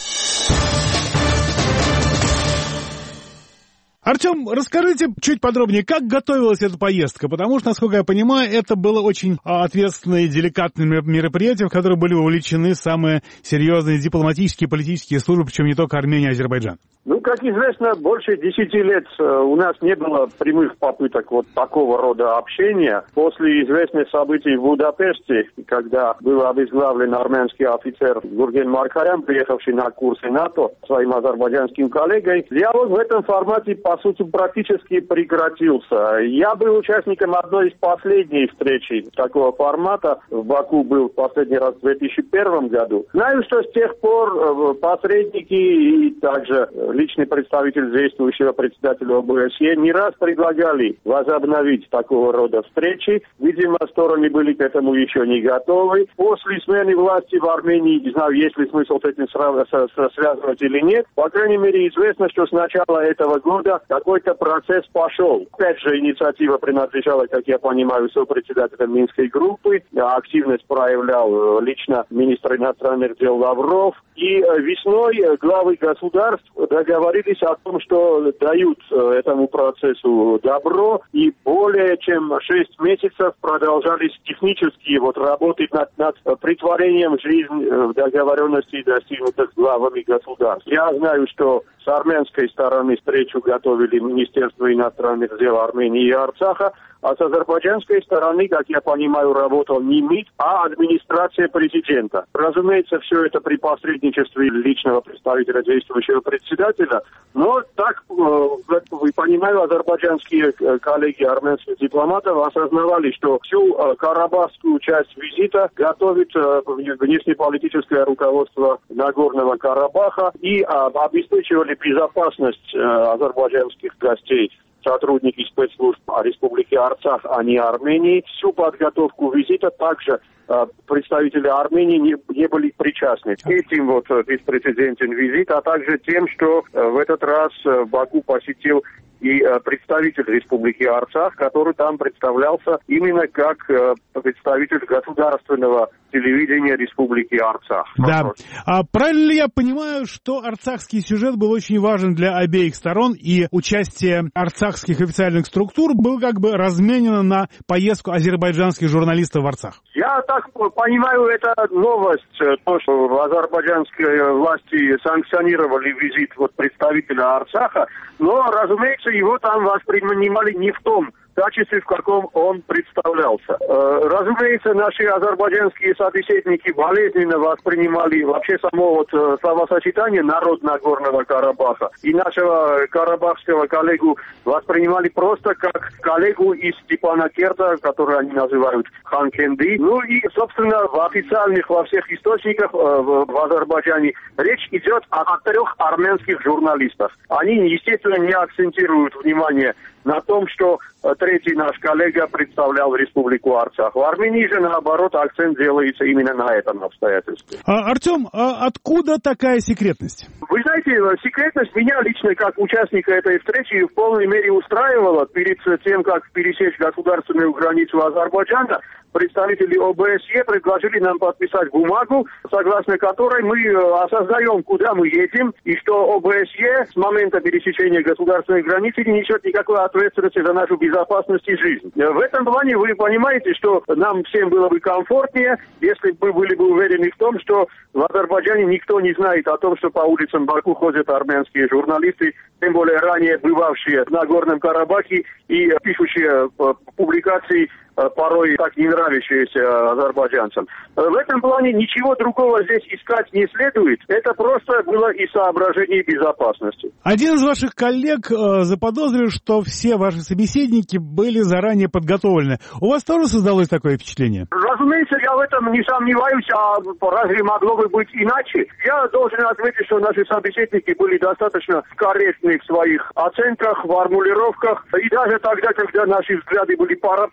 Артем, расскажите чуть подробнее, как готовилась эта поездка, потому что, насколько я понимаю, это было очень ответственное и деликатное мероприятие, в которое были вовлечены самые серьезные дипломатические и политические службы, причем не только Армения, а Азербайджан. Ну, как известно, больше 10 лет у нас не было прямых попыток вот такого рода общения. После известных событий в Будапеште, когда был обезглавлен армянский офицер Гурген Маркарян, приехавший на курсы НАТО своим азербайджанским коллегой, диалог в этом формате, по сути, практически прекратился. Я был участником одной из последних встреч такого формата. В Баку был последний раз в 2001 году. Знаю, что с тех пор посредники и также личный представитель действующего председателя ОБСЕ не раз предлагали возобновить такого рода встречи. Видимо, стороны были к этому еще не готовы. После смены власти в Армении, не знаю, есть ли смысл с этим связывать или нет. По крайней мере, известно, что с начала этого года какой-то процесс пошел. Опять же, инициатива принадлежала, как я понимаю, сопредседателям Минской группы. Активность проявлял лично министр иностранных дел Лавров. И весной главы государств договорились о том, что дают этому процессу добро, и более чем 6 месяцев продолжались технические работы над претворением в жизнь договоренностей, достигнутых главами государств. Я знаю, что с армянской стороны встречу готовили Министерство иностранных дел Армении и Арцаха, а с азербайджанской стороны, как я понимаю, работал не МИД, а администрация президента. Разумеется, все это при посредничестве личного представителя действующего председателя, но так, вы понимаю, азербайджанские коллеги армянских дипломатов осознавали, что всю карабахскую часть визита готовит внешнеполитическое руководство Нагорного Карабаха и обеспечивали безопасность азербайджанских гостей сотрудники спецслужб Республики Арцах, а не Армении. Всю подготовку визита также представители Армении не были причастны к этим беспрецедентным визитам, а также тем, что в этот раз Баку посетил и представитель Республики Арцах, который там представлялся именно как представитель государственного телевидения Республики Арцах. Да. Правильно ли я понимаю, что арцахский сюжет был очень важен для обеих сторон, и участие арцахских официальных структур было как бы разменено на поездку азербайджанских журналистов в Арцах? Я так понимаю, это новость, то, что азербайджанские власти санкционировали визит представителя Арцаха, но, разумеется, его там воспринимали не в том качестве, в каком он представлялся. Разумеется, наши азербайджанские собеседники болезненно воспринимали вообще само словосочетание «народ Нагорного Карабаха». И нашего карабахского коллегу воспринимали просто как коллегу из Степанакерта, который они называют Ханкенди. Ну и, собственно, в официальных, во всех источниках в Азербайджане речь идет о 3 армянских журналистах. Они, естественно, не акцентируют внимание на том, что третий наш коллега представлял Республику Арцах. В Армении же, наоборот, акцент делается именно на этом обстоятельстве. Артем, откуда такая секретность? Вы знаете, секретность меня лично, как участника этой встречи, в полной мере устраивала. Перед тем, как пересечь государственную границу Азербайджана, представители ОБСЕ предложили нам подписать бумагу, согласно которой мы осознаем, куда мы едем, и что ОБСЕ с момента пересечения государственной границы не несет никакой ответственности за нашу безопасность и жизнь. В этом плане вы понимаете, что нам всем было бы комфортнее, если бы мы были бы уверены в том, что в Азербайджане никто не знает о том, что по улицам Баку ходят армянские журналисты, тем более ранее бывавшие в Нагорном Карабахе и пишущие публикации, порой так не нравящиеся азербайджанцам. В этом плане ничего другого здесь искать не следует. Это просто было из соображений безопасности. Один из ваших коллег заподозрил, что все ваши собеседники были заранее подготовлены. У вас тоже создалось такое впечатление? Разумеется, я в этом не сомневаюсь, а разве могло бы быть иначе? Я должен отметить, что наши собеседники были достаточно корректны в своих оценках, формулировках, и даже тогда, когда наши взгляды были полярно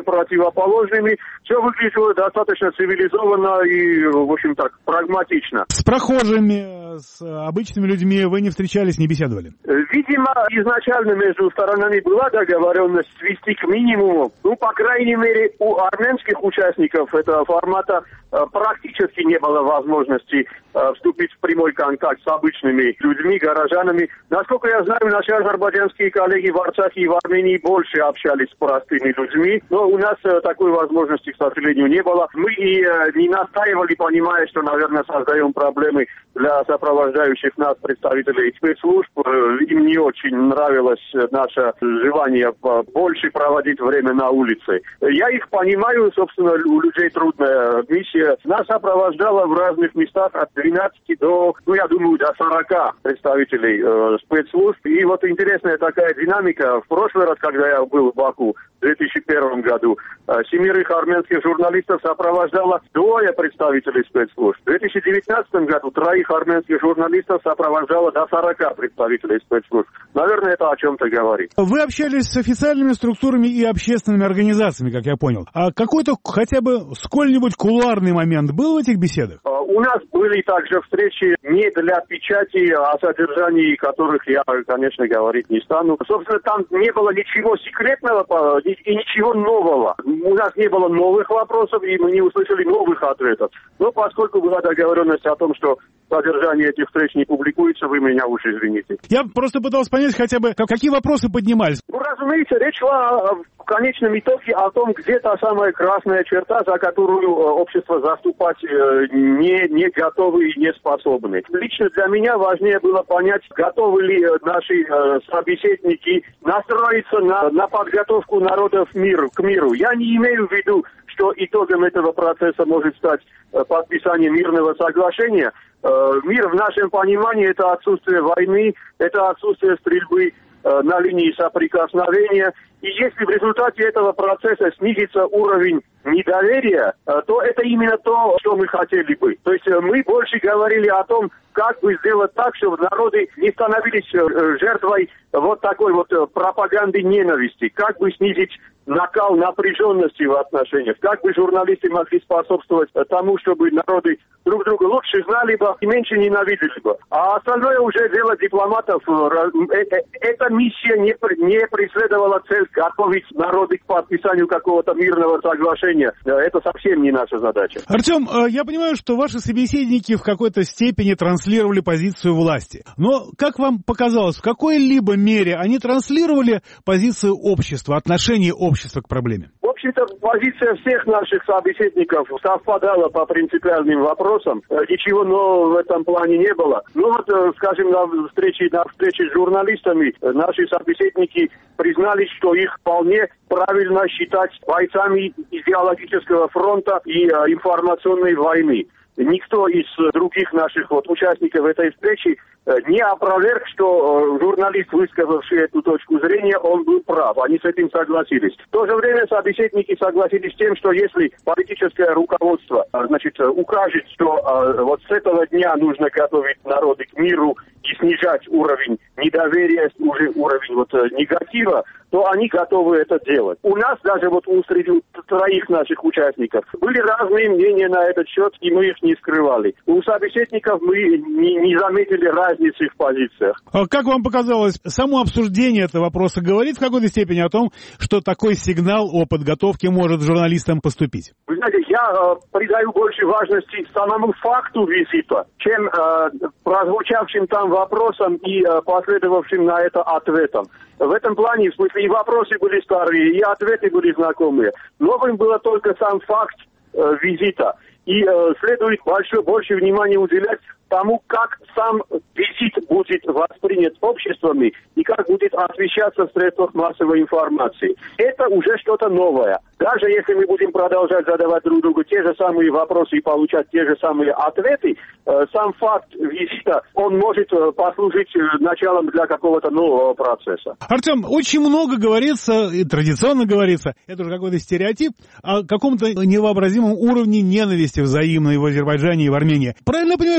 противоположными. Все выглядело достаточно цивилизованно и, в общем так, прагматично. С прохожими, с обычными людьми вы не встречались, не беседовали? Видимо, изначально между сторонами была договоренность свести к минимуму. Ну, по крайней мере, у армянских участников этого формата практически не было возможности вступить в прямой контакт с обычными людьми, горожанами. Насколько я знаю, наши азербайджанские коллеги в Арцахе и в Армении больше общались с простыми людьми, но у нас такой возможности, к сожалению, не было. Мы и не настаивали, понимая, что, наверное, создаем проблемы для сопровождающих нас представителей спецслужб. Им не очень нравилось наше желание больше проводить время на улице. Я их понимаю, собственно, у людей трудная миссия. Нас сопровождало в разных местах от 12 до, я думаю, до 40 представителей спецслужб. И вот интересная такая динамика. В прошлый раз, когда я был в Баку, в 2001 году, 7 армянских журналистов сопровождало 2 представителей спецслужб. В 2019 году 3 армянских журналистов сопровождало до 40 представителей спецслужб. Наверное, это о чем-то говорит. Вы общались с официальными структурами и общественными организациями, как я понял. А какой-то хотя бы сколь-нибудь кулуарный момент был в этих беседах? У нас были также встречи не для печати, о содержании которых я, конечно, говорить не стану. Собственно, там не было ничего секретного и ничего нового. У нас не было новых вопросов, и мы не услышали новых ответов. Но поскольку была договоренность о том, что содержание этих встреч не публикуется, вы меня уж извините. Я просто пытался понять хотя бы, какие вопросы поднимались. Ну, разумеется, речь шла в конечном итоге о том, где та самая красная черта, за которую общество заступать не готовы и не способны. Лично для меня важнее было понять, готовы ли наши собеседники настроиться на подготовку народов к миру. Я не имею в виду, что итогом этого процесса может стать подписание мирного соглашения. Мир в нашем понимании – это отсутствие войны, это отсутствие стрельбы на линии соприкосновения. И если в результате этого процесса снизится уровень недоверия, то это именно то, что мы хотели бы. То есть мы больше говорили о том, как бы сделать так, чтобы народы не становились жертвой вот такой вот пропаганды ненависти, как бы снизить накал напряженности в отношениях, как бы журналисты могли способствовать тому, чтобы народы друг друга лучше знали бы и меньше ненавидели бы. А остальное уже дело дипломатов. Эта миссия не преследовала цель готовить народы к подписанию какого-то мирного соглашения. Это совсем не наша задача. Артем, я понимаю, что ваши собеседники в какой-то степени транслировали позицию власти. Но, как вам показалось, в какой-либо мере они транслировали позицию общества, отношение общества к проблеме? В общем-то, позиция всех наших собеседников совпадала по принципиальным вопросам. Ничего нового в этом плане не было. Ну вот, скажем, на встрече с журналистами наши собеседники признались, что их вполне правильно считать бойцами идеологического фронта и информационной войны. Никто из других наших участников этой встречи не опроверг, что журналист, высказавший эту точку зрения, он был прав. Они с этим согласились. В то же время собеседники согласились с тем, что если политическое руководство, укажет, что вот с этого дня нужно готовить народы к миру и снижать уровень недоверия, уже уровень негатива, то они готовы это делать. У нас даже среди 3 наших участников были разные мнения на этот счет, и мы их не скрывали. У собеседников мы не заметили разницы в позициях. А как вам показалось, само обсуждение этого вопроса говорит в какой-то степени о том, что такой сигнал о подготовке может журналистам поступить? Вы знаете, я придаю больше важности самому факту визита, чем прозвучавшим там вопросам и последовавшим на это ответам. В этом плане, в смысле, и вопросы были старые, и ответы были знакомые. Новым было только сам факт визита. И следует больше внимания уделять тому, как сам визит будет воспринят обществами и как будет освещаться в средствах массовой информации. Это уже что-то новое. Даже если мы будем продолжать задавать друг другу те же самые вопросы и получать те же самые ответы, сам факт визита, он может послужить началом для какого-то нового процесса. Артем, очень много говорится, и традиционно говорится, это уже какой-то стереотип, о каком-то невообразимом уровне ненависти взаимной в Азербайджане и в Армении. Правильно я понимаю, что мы на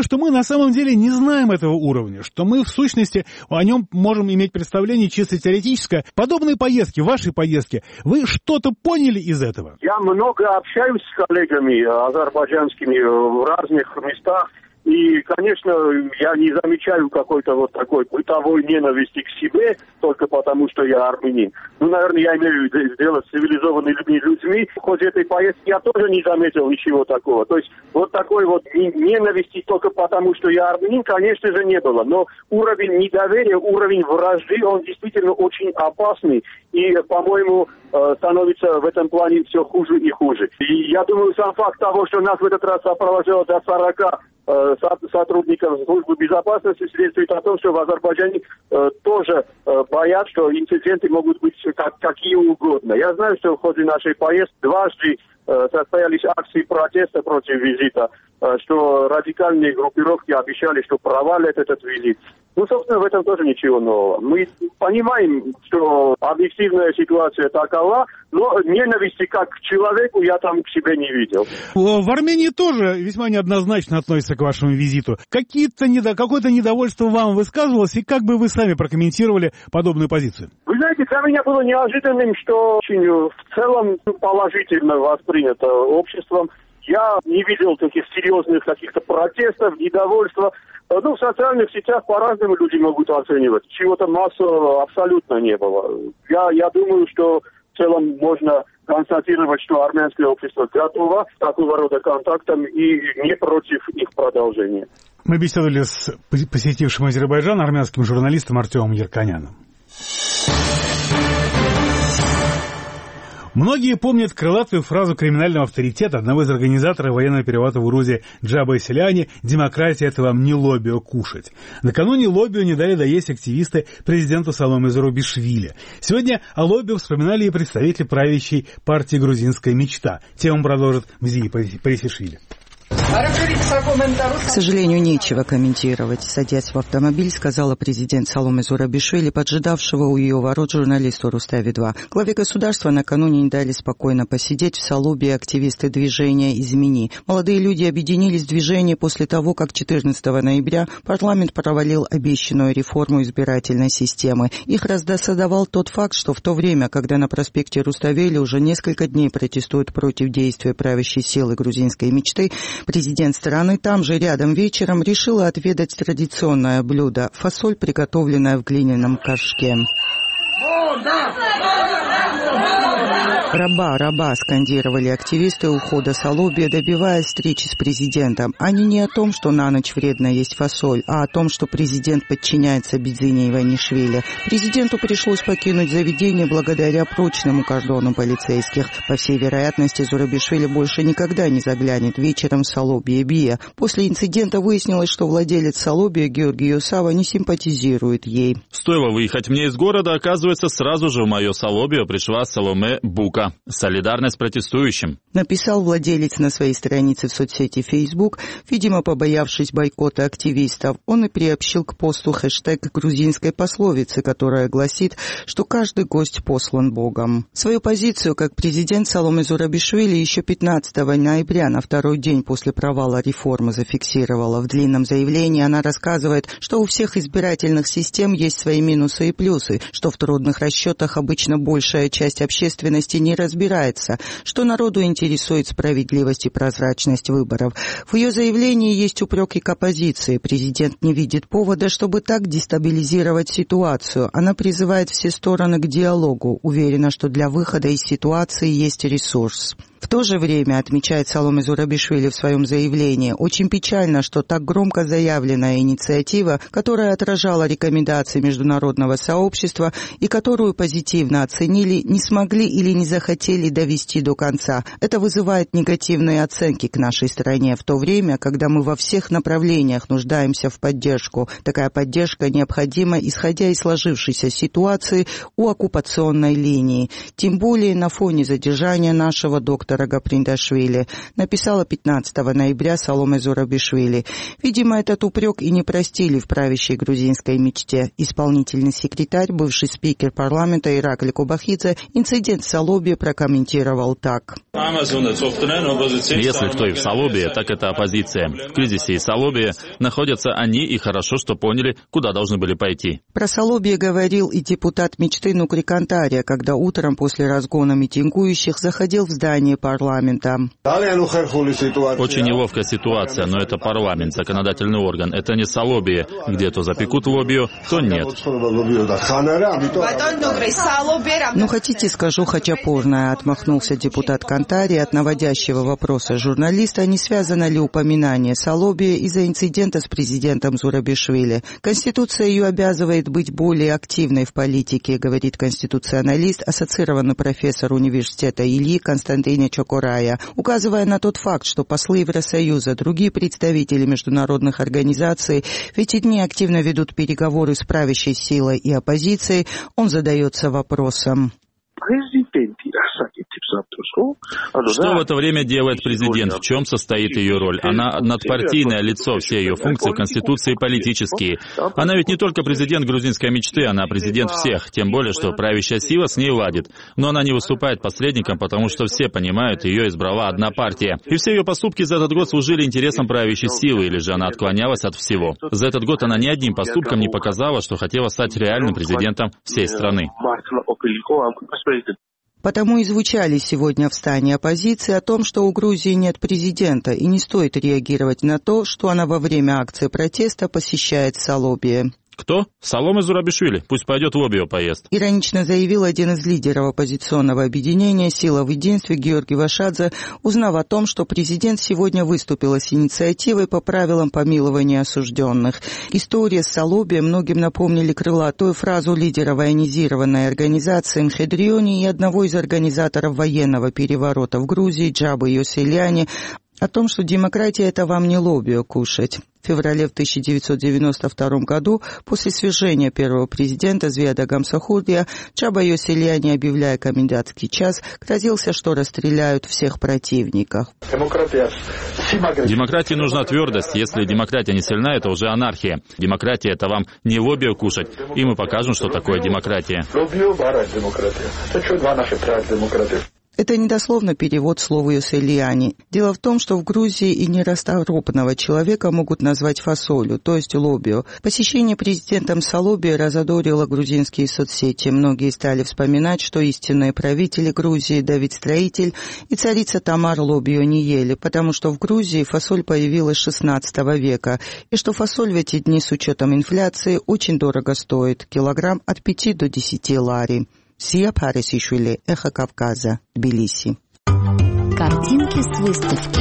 самом деле не знаем этого уровня, что мы в сущности о нем можем иметь представление чисто теоретическое. Подобные поездки, ваши поездки, вы что-то поняли из этого? Я много общаюсь с коллегами азербайджанскими в разных местах. И, конечно, я не замечаю какой-то вот такой бытовой ненависти к себе только потому, что я армянин. Ну, наверное, я имею дело с цивилизованными людьми. В ходе этой поездки я тоже не заметил ничего такого. То есть вот такой вот ненависти только потому, что я армянин, конечно же, не было. Но уровень недоверия, уровень вражды, он действительно очень опасный. И, по-моему, становится в этом плане все хуже и хуже. И я думаю, сам факт того, что нас в этот раз сопровождало до 40 сотрудников службы безопасности, свидетельствует о том, что в Азербайджане тоже боятся, что инциденты могут быть какие угодно. Я знаю, что в ходе нашей поездки дважды состоялись акции протеста против визита, что радикальные группировки обещали, что провалят этот визит. Ну, собственно, в этом тоже ничего нового. Мы понимаем, что объективная ситуация такова, но ненависти как к человеку я там к себе не видел. В Армении тоже весьма неоднозначно относятся к вашему визиту. Какое-то недовольство вам высказывалось, и как бы вы сами прокомментировали подобную позицию? Вы знаете, для меня было неожиданным, что очень в целом положительно воспринято обществом. Я не видел таких серьезных каких-то протестов, недовольства. Ну, в социальных сетях по-разному люди могут оценивать. Чего-то массового абсолютно не было. Я думаю, что в целом можно констатировать, что армянское общество готово к такого рода контактам и не против их продолжения. Мы беседовали с посетившим Азербайджан армянским журналистом Артемом Ерканяном. Многие помнят крылатую фразу криминального авторитета одного из организаторов военного переворота в Грузии Джаба Селяни «Демократия – это вам не лоббио кушать». Накануне лоббио не дали доесть активисты президенту Саломе Зурабишвили. Сегодня о лоббио вспоминали и представители правящей партии «Грузинская мечта». Тему продолжит Мзии Парисишвили. К сожалению, нечего комментировать. Садясь в автомобиль, сказала президент Саломе Зурабишвили, поджидавшего у ее ворот журналисту Рустави-2. Главе государства накануне не дали спокойно посидеть в Салубе активисты движения «Измени». Молодые люди объединились в движение после того, как 14 ноября парламент провалил обещанную реформу избирательной системы. Их раздосадовал тот факт, что в то время, когда на проспекте Руставели уже несколько дней протестуют против действия правящей силы грузинской мечты, президент страны там же рядом вечером решила отведать традиционное блюдо – фасоль, приготовленная в глиняном горшке. «Раба, раба!» — скандировали активисты ухода Салобия, добиваясь встречи с президентом. Они не о том, что на ночь вредно есть фасоль, а о том, что президент подчиняется Бидзине Иванишвили. Президенту пришлось покинуть заведение благодаря прочному кордону полицейских. По всей вероятности, Зурабишвили больше никогда не заглянет вечером в Салобия Бия. После инцидента выяснилось, что владелец Салобия Георгий Юсава не симпатизирует ей. Стоило выехать мне из города, оказывается, сразу же в мое Салобио пришла Саломе Бука. Солидарность протестующим. Написал владелец на своей странице в соцсети Facebook, видимо, побоявшись бойкота активистов. Он и приобщил к посту хэштег грузинской пословицы, которая гласит, что каждый гость послан Богом. Свою позицию как президент Саломе Зурабишвили еще 15 ноября, на второй день после провала реформы, зафиксировала. В длинном заявлении она рассказывает, что у всех избирательных систем есть свои минусы и плюсы, что в трудных расчетах обычно большая часть общественности не разбирается, что народу интересует справедливость и прозрачность выборов. В ее заявлении есть упреки к оппозиции. Президент не видит повода, чтобы так дестабилизировать ситуацию. Она призывает все стороны к диалогу, уверена, что для выхода из ситуации есть ресурс. В то же время, отмечает Саломе Зурабишвили в своем заявлении, очень печально, что так громко заявленная инициатива, которая отражала рекомендации международного сообщества и которую позитивно оценили, не смогли или не захотели довести до конца. Это вызывает негативные оценки к нашей стране в то время, когда мы во всех направлениях нуждаемся в поддержку. Такая поддержка необходима, исходя из сложившейся ситуации у оккупационной линии. Тем более на фоне задержания нашего доктора Федора Гаприндашвили, написала 15 ноября Саломе Зурабишвили. Видимо, этот упрек и не простили в правящей грузинской мечте. Исполнительный секретарь, бывший спикер парламента Иракли Кобахидзе, инцидент в Салобе прокомментировал так. Если кто и в Салобе, так это оппозиция. В кризисе и Салобе находятся они, и хорошо, что поняли, куда должны были пойти. Про Салобе говорил и депутат мечты Нукри Кантария, когда утром после разгона митингующих заходил в здание парламента. Очень неловкая ситуация, но это парламент, законодательный орган. Это не Салобе, где то запекут лоббию, то нет. Ну, хотите, скажу хачапурное, отмахнулся депутат Кантария от наводящего вопроса журналиста, не связано ли упоминание Салобе из-за инцидента с президентом Зурабишвили. Конституция ее обязывает быть более активной в политике, говорит конституционалист, ассоциированный профессор университета Ильи Константин Чокорая, указывая на тот факт, что послы Евросоюза, другие представители международных организаций в эти дни активно ведут переговоры с правящей силой и оппозицией, он задается вопросом. Что в это время делает президент? В чем состоит ее роль? Она надпартийное лицо, все ее функции в Конституции политические. Она ведь не только президент грузинской мечты, она президент всех, тем более, что правящая сила с ней ладит. Но она не выступает посредником, потому что все понимают, ее избрала одна партия. И все ее поступки за этот год служили интересам правящей силы, или же она отклонялась от всего. За этот год она ни одним поступком не показала, что хотела стать реальным президентом всей страны. Потому и звучали сегодня в стане оппозиции о том, что у Грузии нет президента и не стоит реагировать на то, что она во время акции протеста посещает Салобе. Кто? Саломе Зурабишвили. Пусть пойдет в лоббию поест. Иронично заявил один из лидеров оппозиционного объединения «Сила в единстве» Георгий Вашадзе, узнав о том, что президент сегодня выступила с инициативой по правилам помилования осужденных. История с Салобе многим напомнили крылатую фразу лидера военизированной организации Мхедриони и одного из организаторов военного переворота в Грузии Джабы Йоселяни о том, что демократия – это вам не лоббию кушать. В феврале в 1992 году, после свержения первого президента Зведа Гамсахурдия, Чаба Йоселяни, объявляя комендантский час, грозился, что расстреляют всех противников. Демократии нужна твердость. Если демократия не сильна, это уже анархия. Демократия – это вам не лоббию кушать. И мы покажем, что такое демократия. Это недословно перевод слова Йоселяни. Дело в том, что в Грузии и нерасторопного человека могут назвать фасолью, то есть лоббию. Посещение президентом Салоби разодорило грузинские соцсети. Многие стали вспоминать, что истинные правители Грузии, Давид Строитель и царица Тамар лоббию не ели, потому что в Грузии фасоль появилась с XVI века, и что фасоль в эти дни с учетом инфляции очень дорого стоит, килограмм от 5 до 10 лари. Сия Парисишвили, Эхо Кавказа, Тбилиси. Картинки с выставки.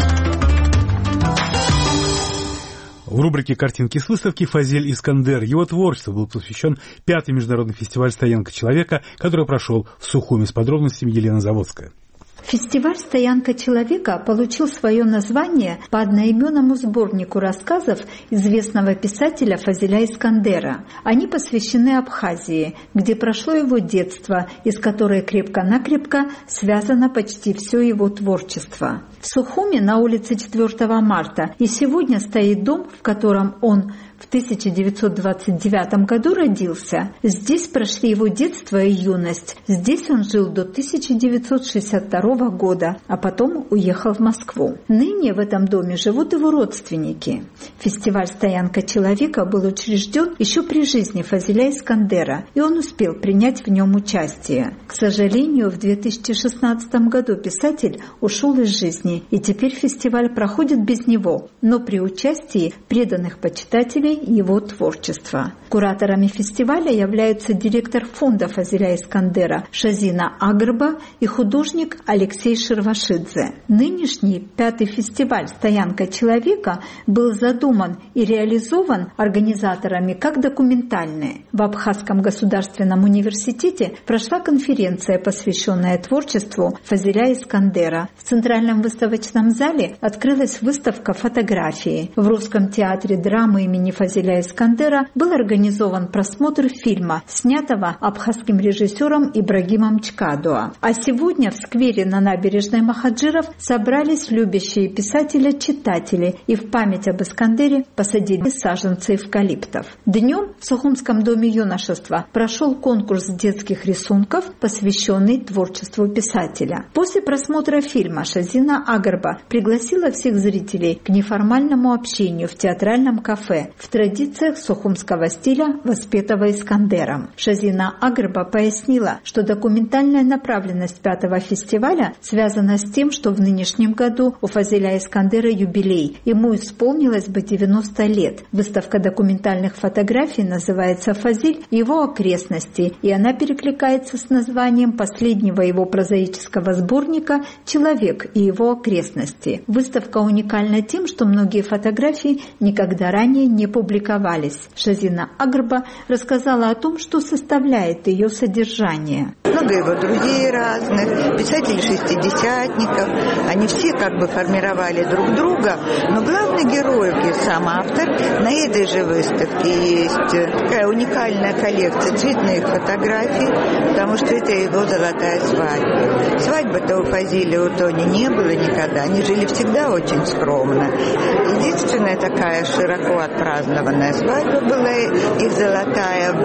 В рубрике «Картинки с выставки» Фазиль Искандер. Его творчеству был посвящен 5-й международный фестиваль «Стоянка человека», который прошел в Сухуми. С подробностями Елена Заводская. Фестиваль «Стоянка человека» получил свое название по одноименному сборнику рассказов известного писателя Фазиля Искандера. Они посвящены Абхазии, где прошло его детство, из которой крепко-накрепко связано почти все его творчество. В Сухуми на улице 4 марта и сегодня стоит дом, в котором он в 1929 году родился. Здесь прошли его детство и юность. Здесь он жил до 1962 года, а потом уехал в Москву. Ныне в этом доме живут его родственники. Фестиваль «Стоянка человека» был учрежден еще при жизни Фазиля Искандера, и он успел принять в нем участие. К сожалению, в 2016 году писатель ушел из жизни, и теперь фестиваль проходит без него, но при участии преданных почитателей его творчества. Кураторами фестиваля являются директор фонда Фазиля Искандера Шазина Агрба и художник Алексей Шервашидзе. Нынешний 5-й фестиваль «Стоянка человека» был задуман и реализован организаторами как документальный. В Абхазском государственном университете прошла конференция, посвященная творчеству Фазиля Искандера. В Центральном выставочном зале открылась выставка фотографий. В Русском театре драмы имени Фазиля Искандера был организован просмотр фильма, снятого абхазским режиссером Ибрагимом Чкадуа. А сегодня в сквере на набережной Махаджиров собрались любящие писателя читатели и в память об Искандере посадили саженцы эвкалиптов. Днем в Сухумском доме юношества прошел конкурс детских рисунков, посвященный творчеству писателя. После просмотра фильма Шазина Агарба пригласила всех зрителей к неформальному общению в театральном кафе в традициях сухумского стиля, воспетого Искандером. Шазина Агарба пояснила, что документальная направленность 5-го фестиваля связана с тем, что в нынешнем году у Фазиля Искандера юбилей. Ему исполнилось бы 90 лет. Выставка документальных фотографий называется «Фазиль и его окрестности», и она перекликается с названием последнего его прозаического сборника «Человек и его окрестности». Выставка уникальна тем, что многие фотографии никогда ранее не публиковались. Шазина Агарба рассказала о том, что составляет ее содержание. Много его друзей разных, писателей-шестидесятников. Они все как бы формировали друг друга, но главный герой, сам автор, на этой же выставке есть такая уникальная коллекция цветных фотографий, потому что это его золотая свадьба. Свадьбы-то у Фазиля, у Тони не было никогда, они жили всегда очень скромно. Единственная такая широко отпразднованная свадьба была их золотая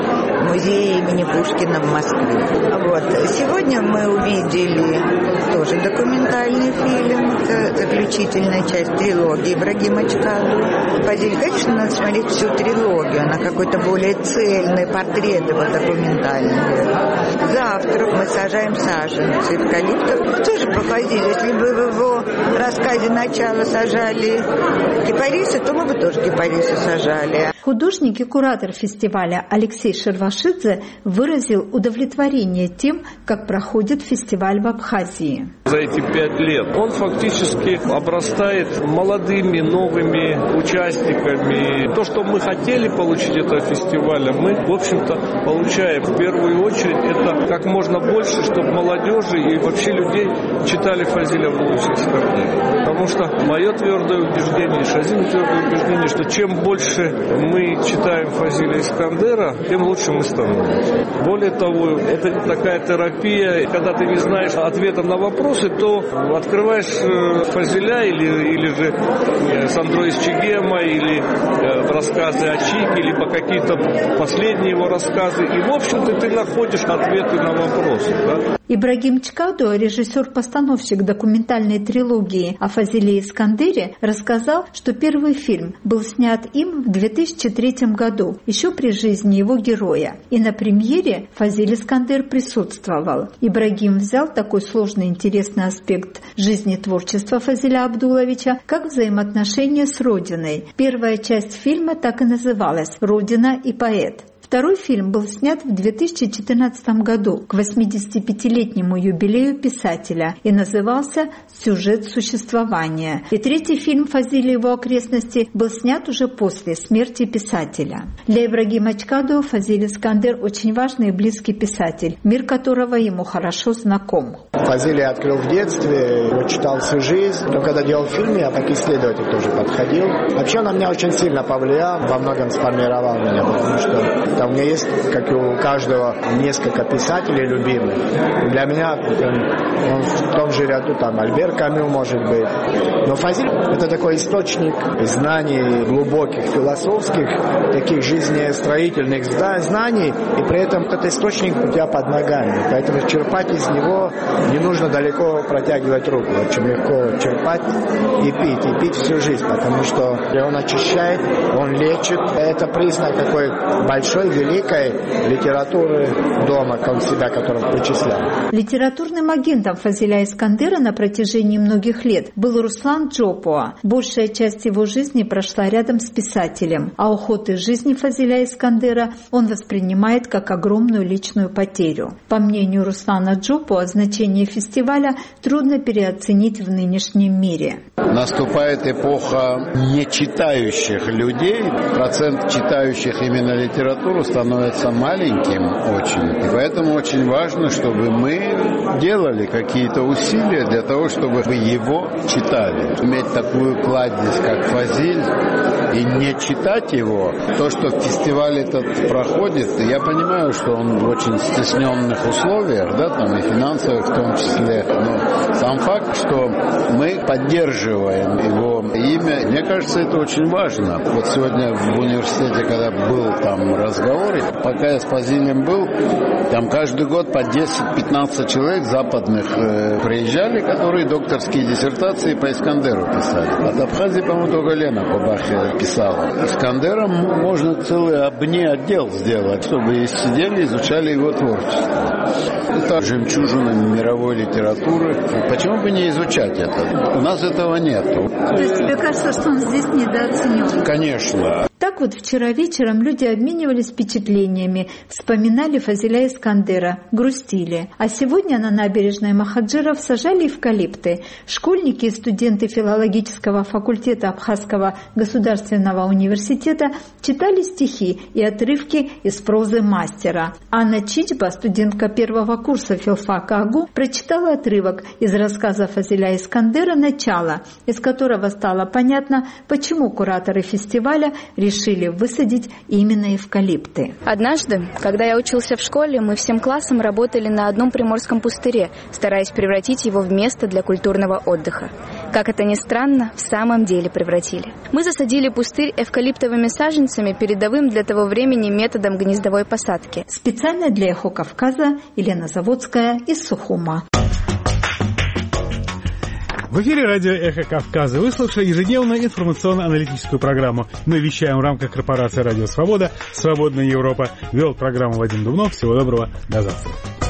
в музее имени Пушкина в Москве. Вот. Сегодня мы увидели тоже документальный фильм, это заключительная часть трилогии Ибрагима Чкадуа. Фазиль, конечно, надо смотреть всю трилогию, она какой-то более цельный портрет его документальный. Завтра мы сажаем саженцы эвкалиптов. Тоже по Фазилю, если бы в его рассказе «Начало» сажали кипарисы, то мы бы тоже кипарисы сажали. Художник и куратор фестиваля Алексей Шервашидзе выразил удовлетворение тем, как проходит фестиваль в Абхазии. За эти 5 лет он фактически обрастает молодыми, новыми участниками. То, что мы хотели получить от этого фестиваля, мы, в общем-то, получаем. В первую очередь, это как можно больше, чтобы молодежи и вообще людей читали Фазиля в лучших стороне. Потому что мое твердое убеждение, Шазин твердое убеждение, что чем больше мы читаем Фазиля Искандера, тем лучше мы становимся. Более того, это такая терапия, когда ты не знаешь ответа на вопросы, то открываешь Фазиля или же Сандро из Чегема, или рассказы о Чике, либо какие-то последние его рассказы, и в общем-то ты находишь ответы на вопросы. Да? Ибрагим Чкадуа, режиссер-постановщик документальной трилогии о Фазиле Искандере, рассказал, что первый фильм был снят им в 2003 году, еще при жизни его героя. И на премьере Фазиль Искандер присутствовал. Ибрагим взял такой сложный и интересный аспект жизни творчества Фазиля Абдуловича, как взаимоотношения с Родиной. Первая часть фильма так и называлась «Родина и поэт». Второй фильм был снят в 2014 году к 85-летнему юбилею писателя и назывался «Сюжет существования». И третий фильм «Фазиль и его окрестности» был снят уже после смерти писателя. Для Ибрагима Чкадуа Фазиль Искандер очень важный и близкий писатель, мир которого ему хорошо знаком. Фазиль я открыл в детстве, его читал всю жизнь. Но когда делал фильм, я как исследователь тоже подходил. Вообще он на меня очень сильно повлиял, во многом сформировал меня, потому что у меня есть, как и у каждого, несколько писателей любимых. Для меня он в том же ряду, там, Альбер Камю, может быть. Но Фазиль — это такой источник знаний глубоких, философских, таких жизнестроительных знаний, и при этом этот источник у тебя под ногами. Поэтому черпать из него не нужно далеко протягивать руку. Очень легко черпать и пить всю жизнь, потому что он очищает, он лечит. Это признак такой большой, великой литературы дома, которым причислял. Литературным агентом Фазиля Искандера на протяжении многих лет был Руслан Джопуа. Большая часть его жизни прошла рядом с писателем, а уход из жизни Фазиля Искандера он воспринимает как огромную личную потерю. По мнению Руслана Джопуа, значение значение фестиваля трудно переоценить в нынешнем мире. Наступает эпоха нечитающих людей. Процент читающих именно литературу становится маленьким очень. И поэтому очень важно, чтобы мы делали какие-то усилия для того, чтобы его читали. Иметь такую кладезь, как Фазиль, и не читать его. То, что фестиваль этот проходит, я понимаю, что он в очень стесненных условиях, да, там и финансовых в том числе. Но сам факт, что мы поддерживаем его имя, мне кажется, это очень важно. Вот сегодня в университете, когда был там разговор, пока я с Фазилем был, там каждый год по 10-15 человек западных приезжали, которые докторские диссертации по Искандеру писали. От Абхазии, по-моему, только Лена Кубахи писала. Искандером можно целый отдел сделать, чтобы сидели, изучали его творчество. Это жемчужина мировой литературы. Почему бы не изучать это? У нас этого нет. То есть тебе кажется, что он здесь недооценен? Конечно. Так вот, вчера вечером люди обменивались впечатлениями, вспоминали Фазиля Искандера, грустили. А сегодня на набережной Махаджиров сажали эвкалипты. Школьники и студенты филологического факультета Абхазского государственного университета читали стихи и отрывки из прозы мастера. Анна Чичба, студентка первого курса филфака АГУ, прочитала отрывок из рассказа Фазиля Искандера «Начало», из которого стало понятно, почему кураторы фестиваля решили высадить именно эвкалипты. Однажды, когда я учился в школе, мы всем классом работали на одном приморском пустыре, стараясь превратить его в место для культурного отдыха. Как это ни странно, в самом деле превратили. Мы засадили пустырь эвкалиптовыми саженцами, передовым для того времени методом гнездовой посадки. Специально для «Эхо Кавказа» Елена Заводская из Сухума. В эфире радио «Эхо Кавказа». Вы слушали ежедневную информационно-аналитическую программу. Мы вещаем в рамках корпорации «Радио Свобода». «Свободная Европа». Вел программу Вадим Дубнов. Всего доброго. До завтра.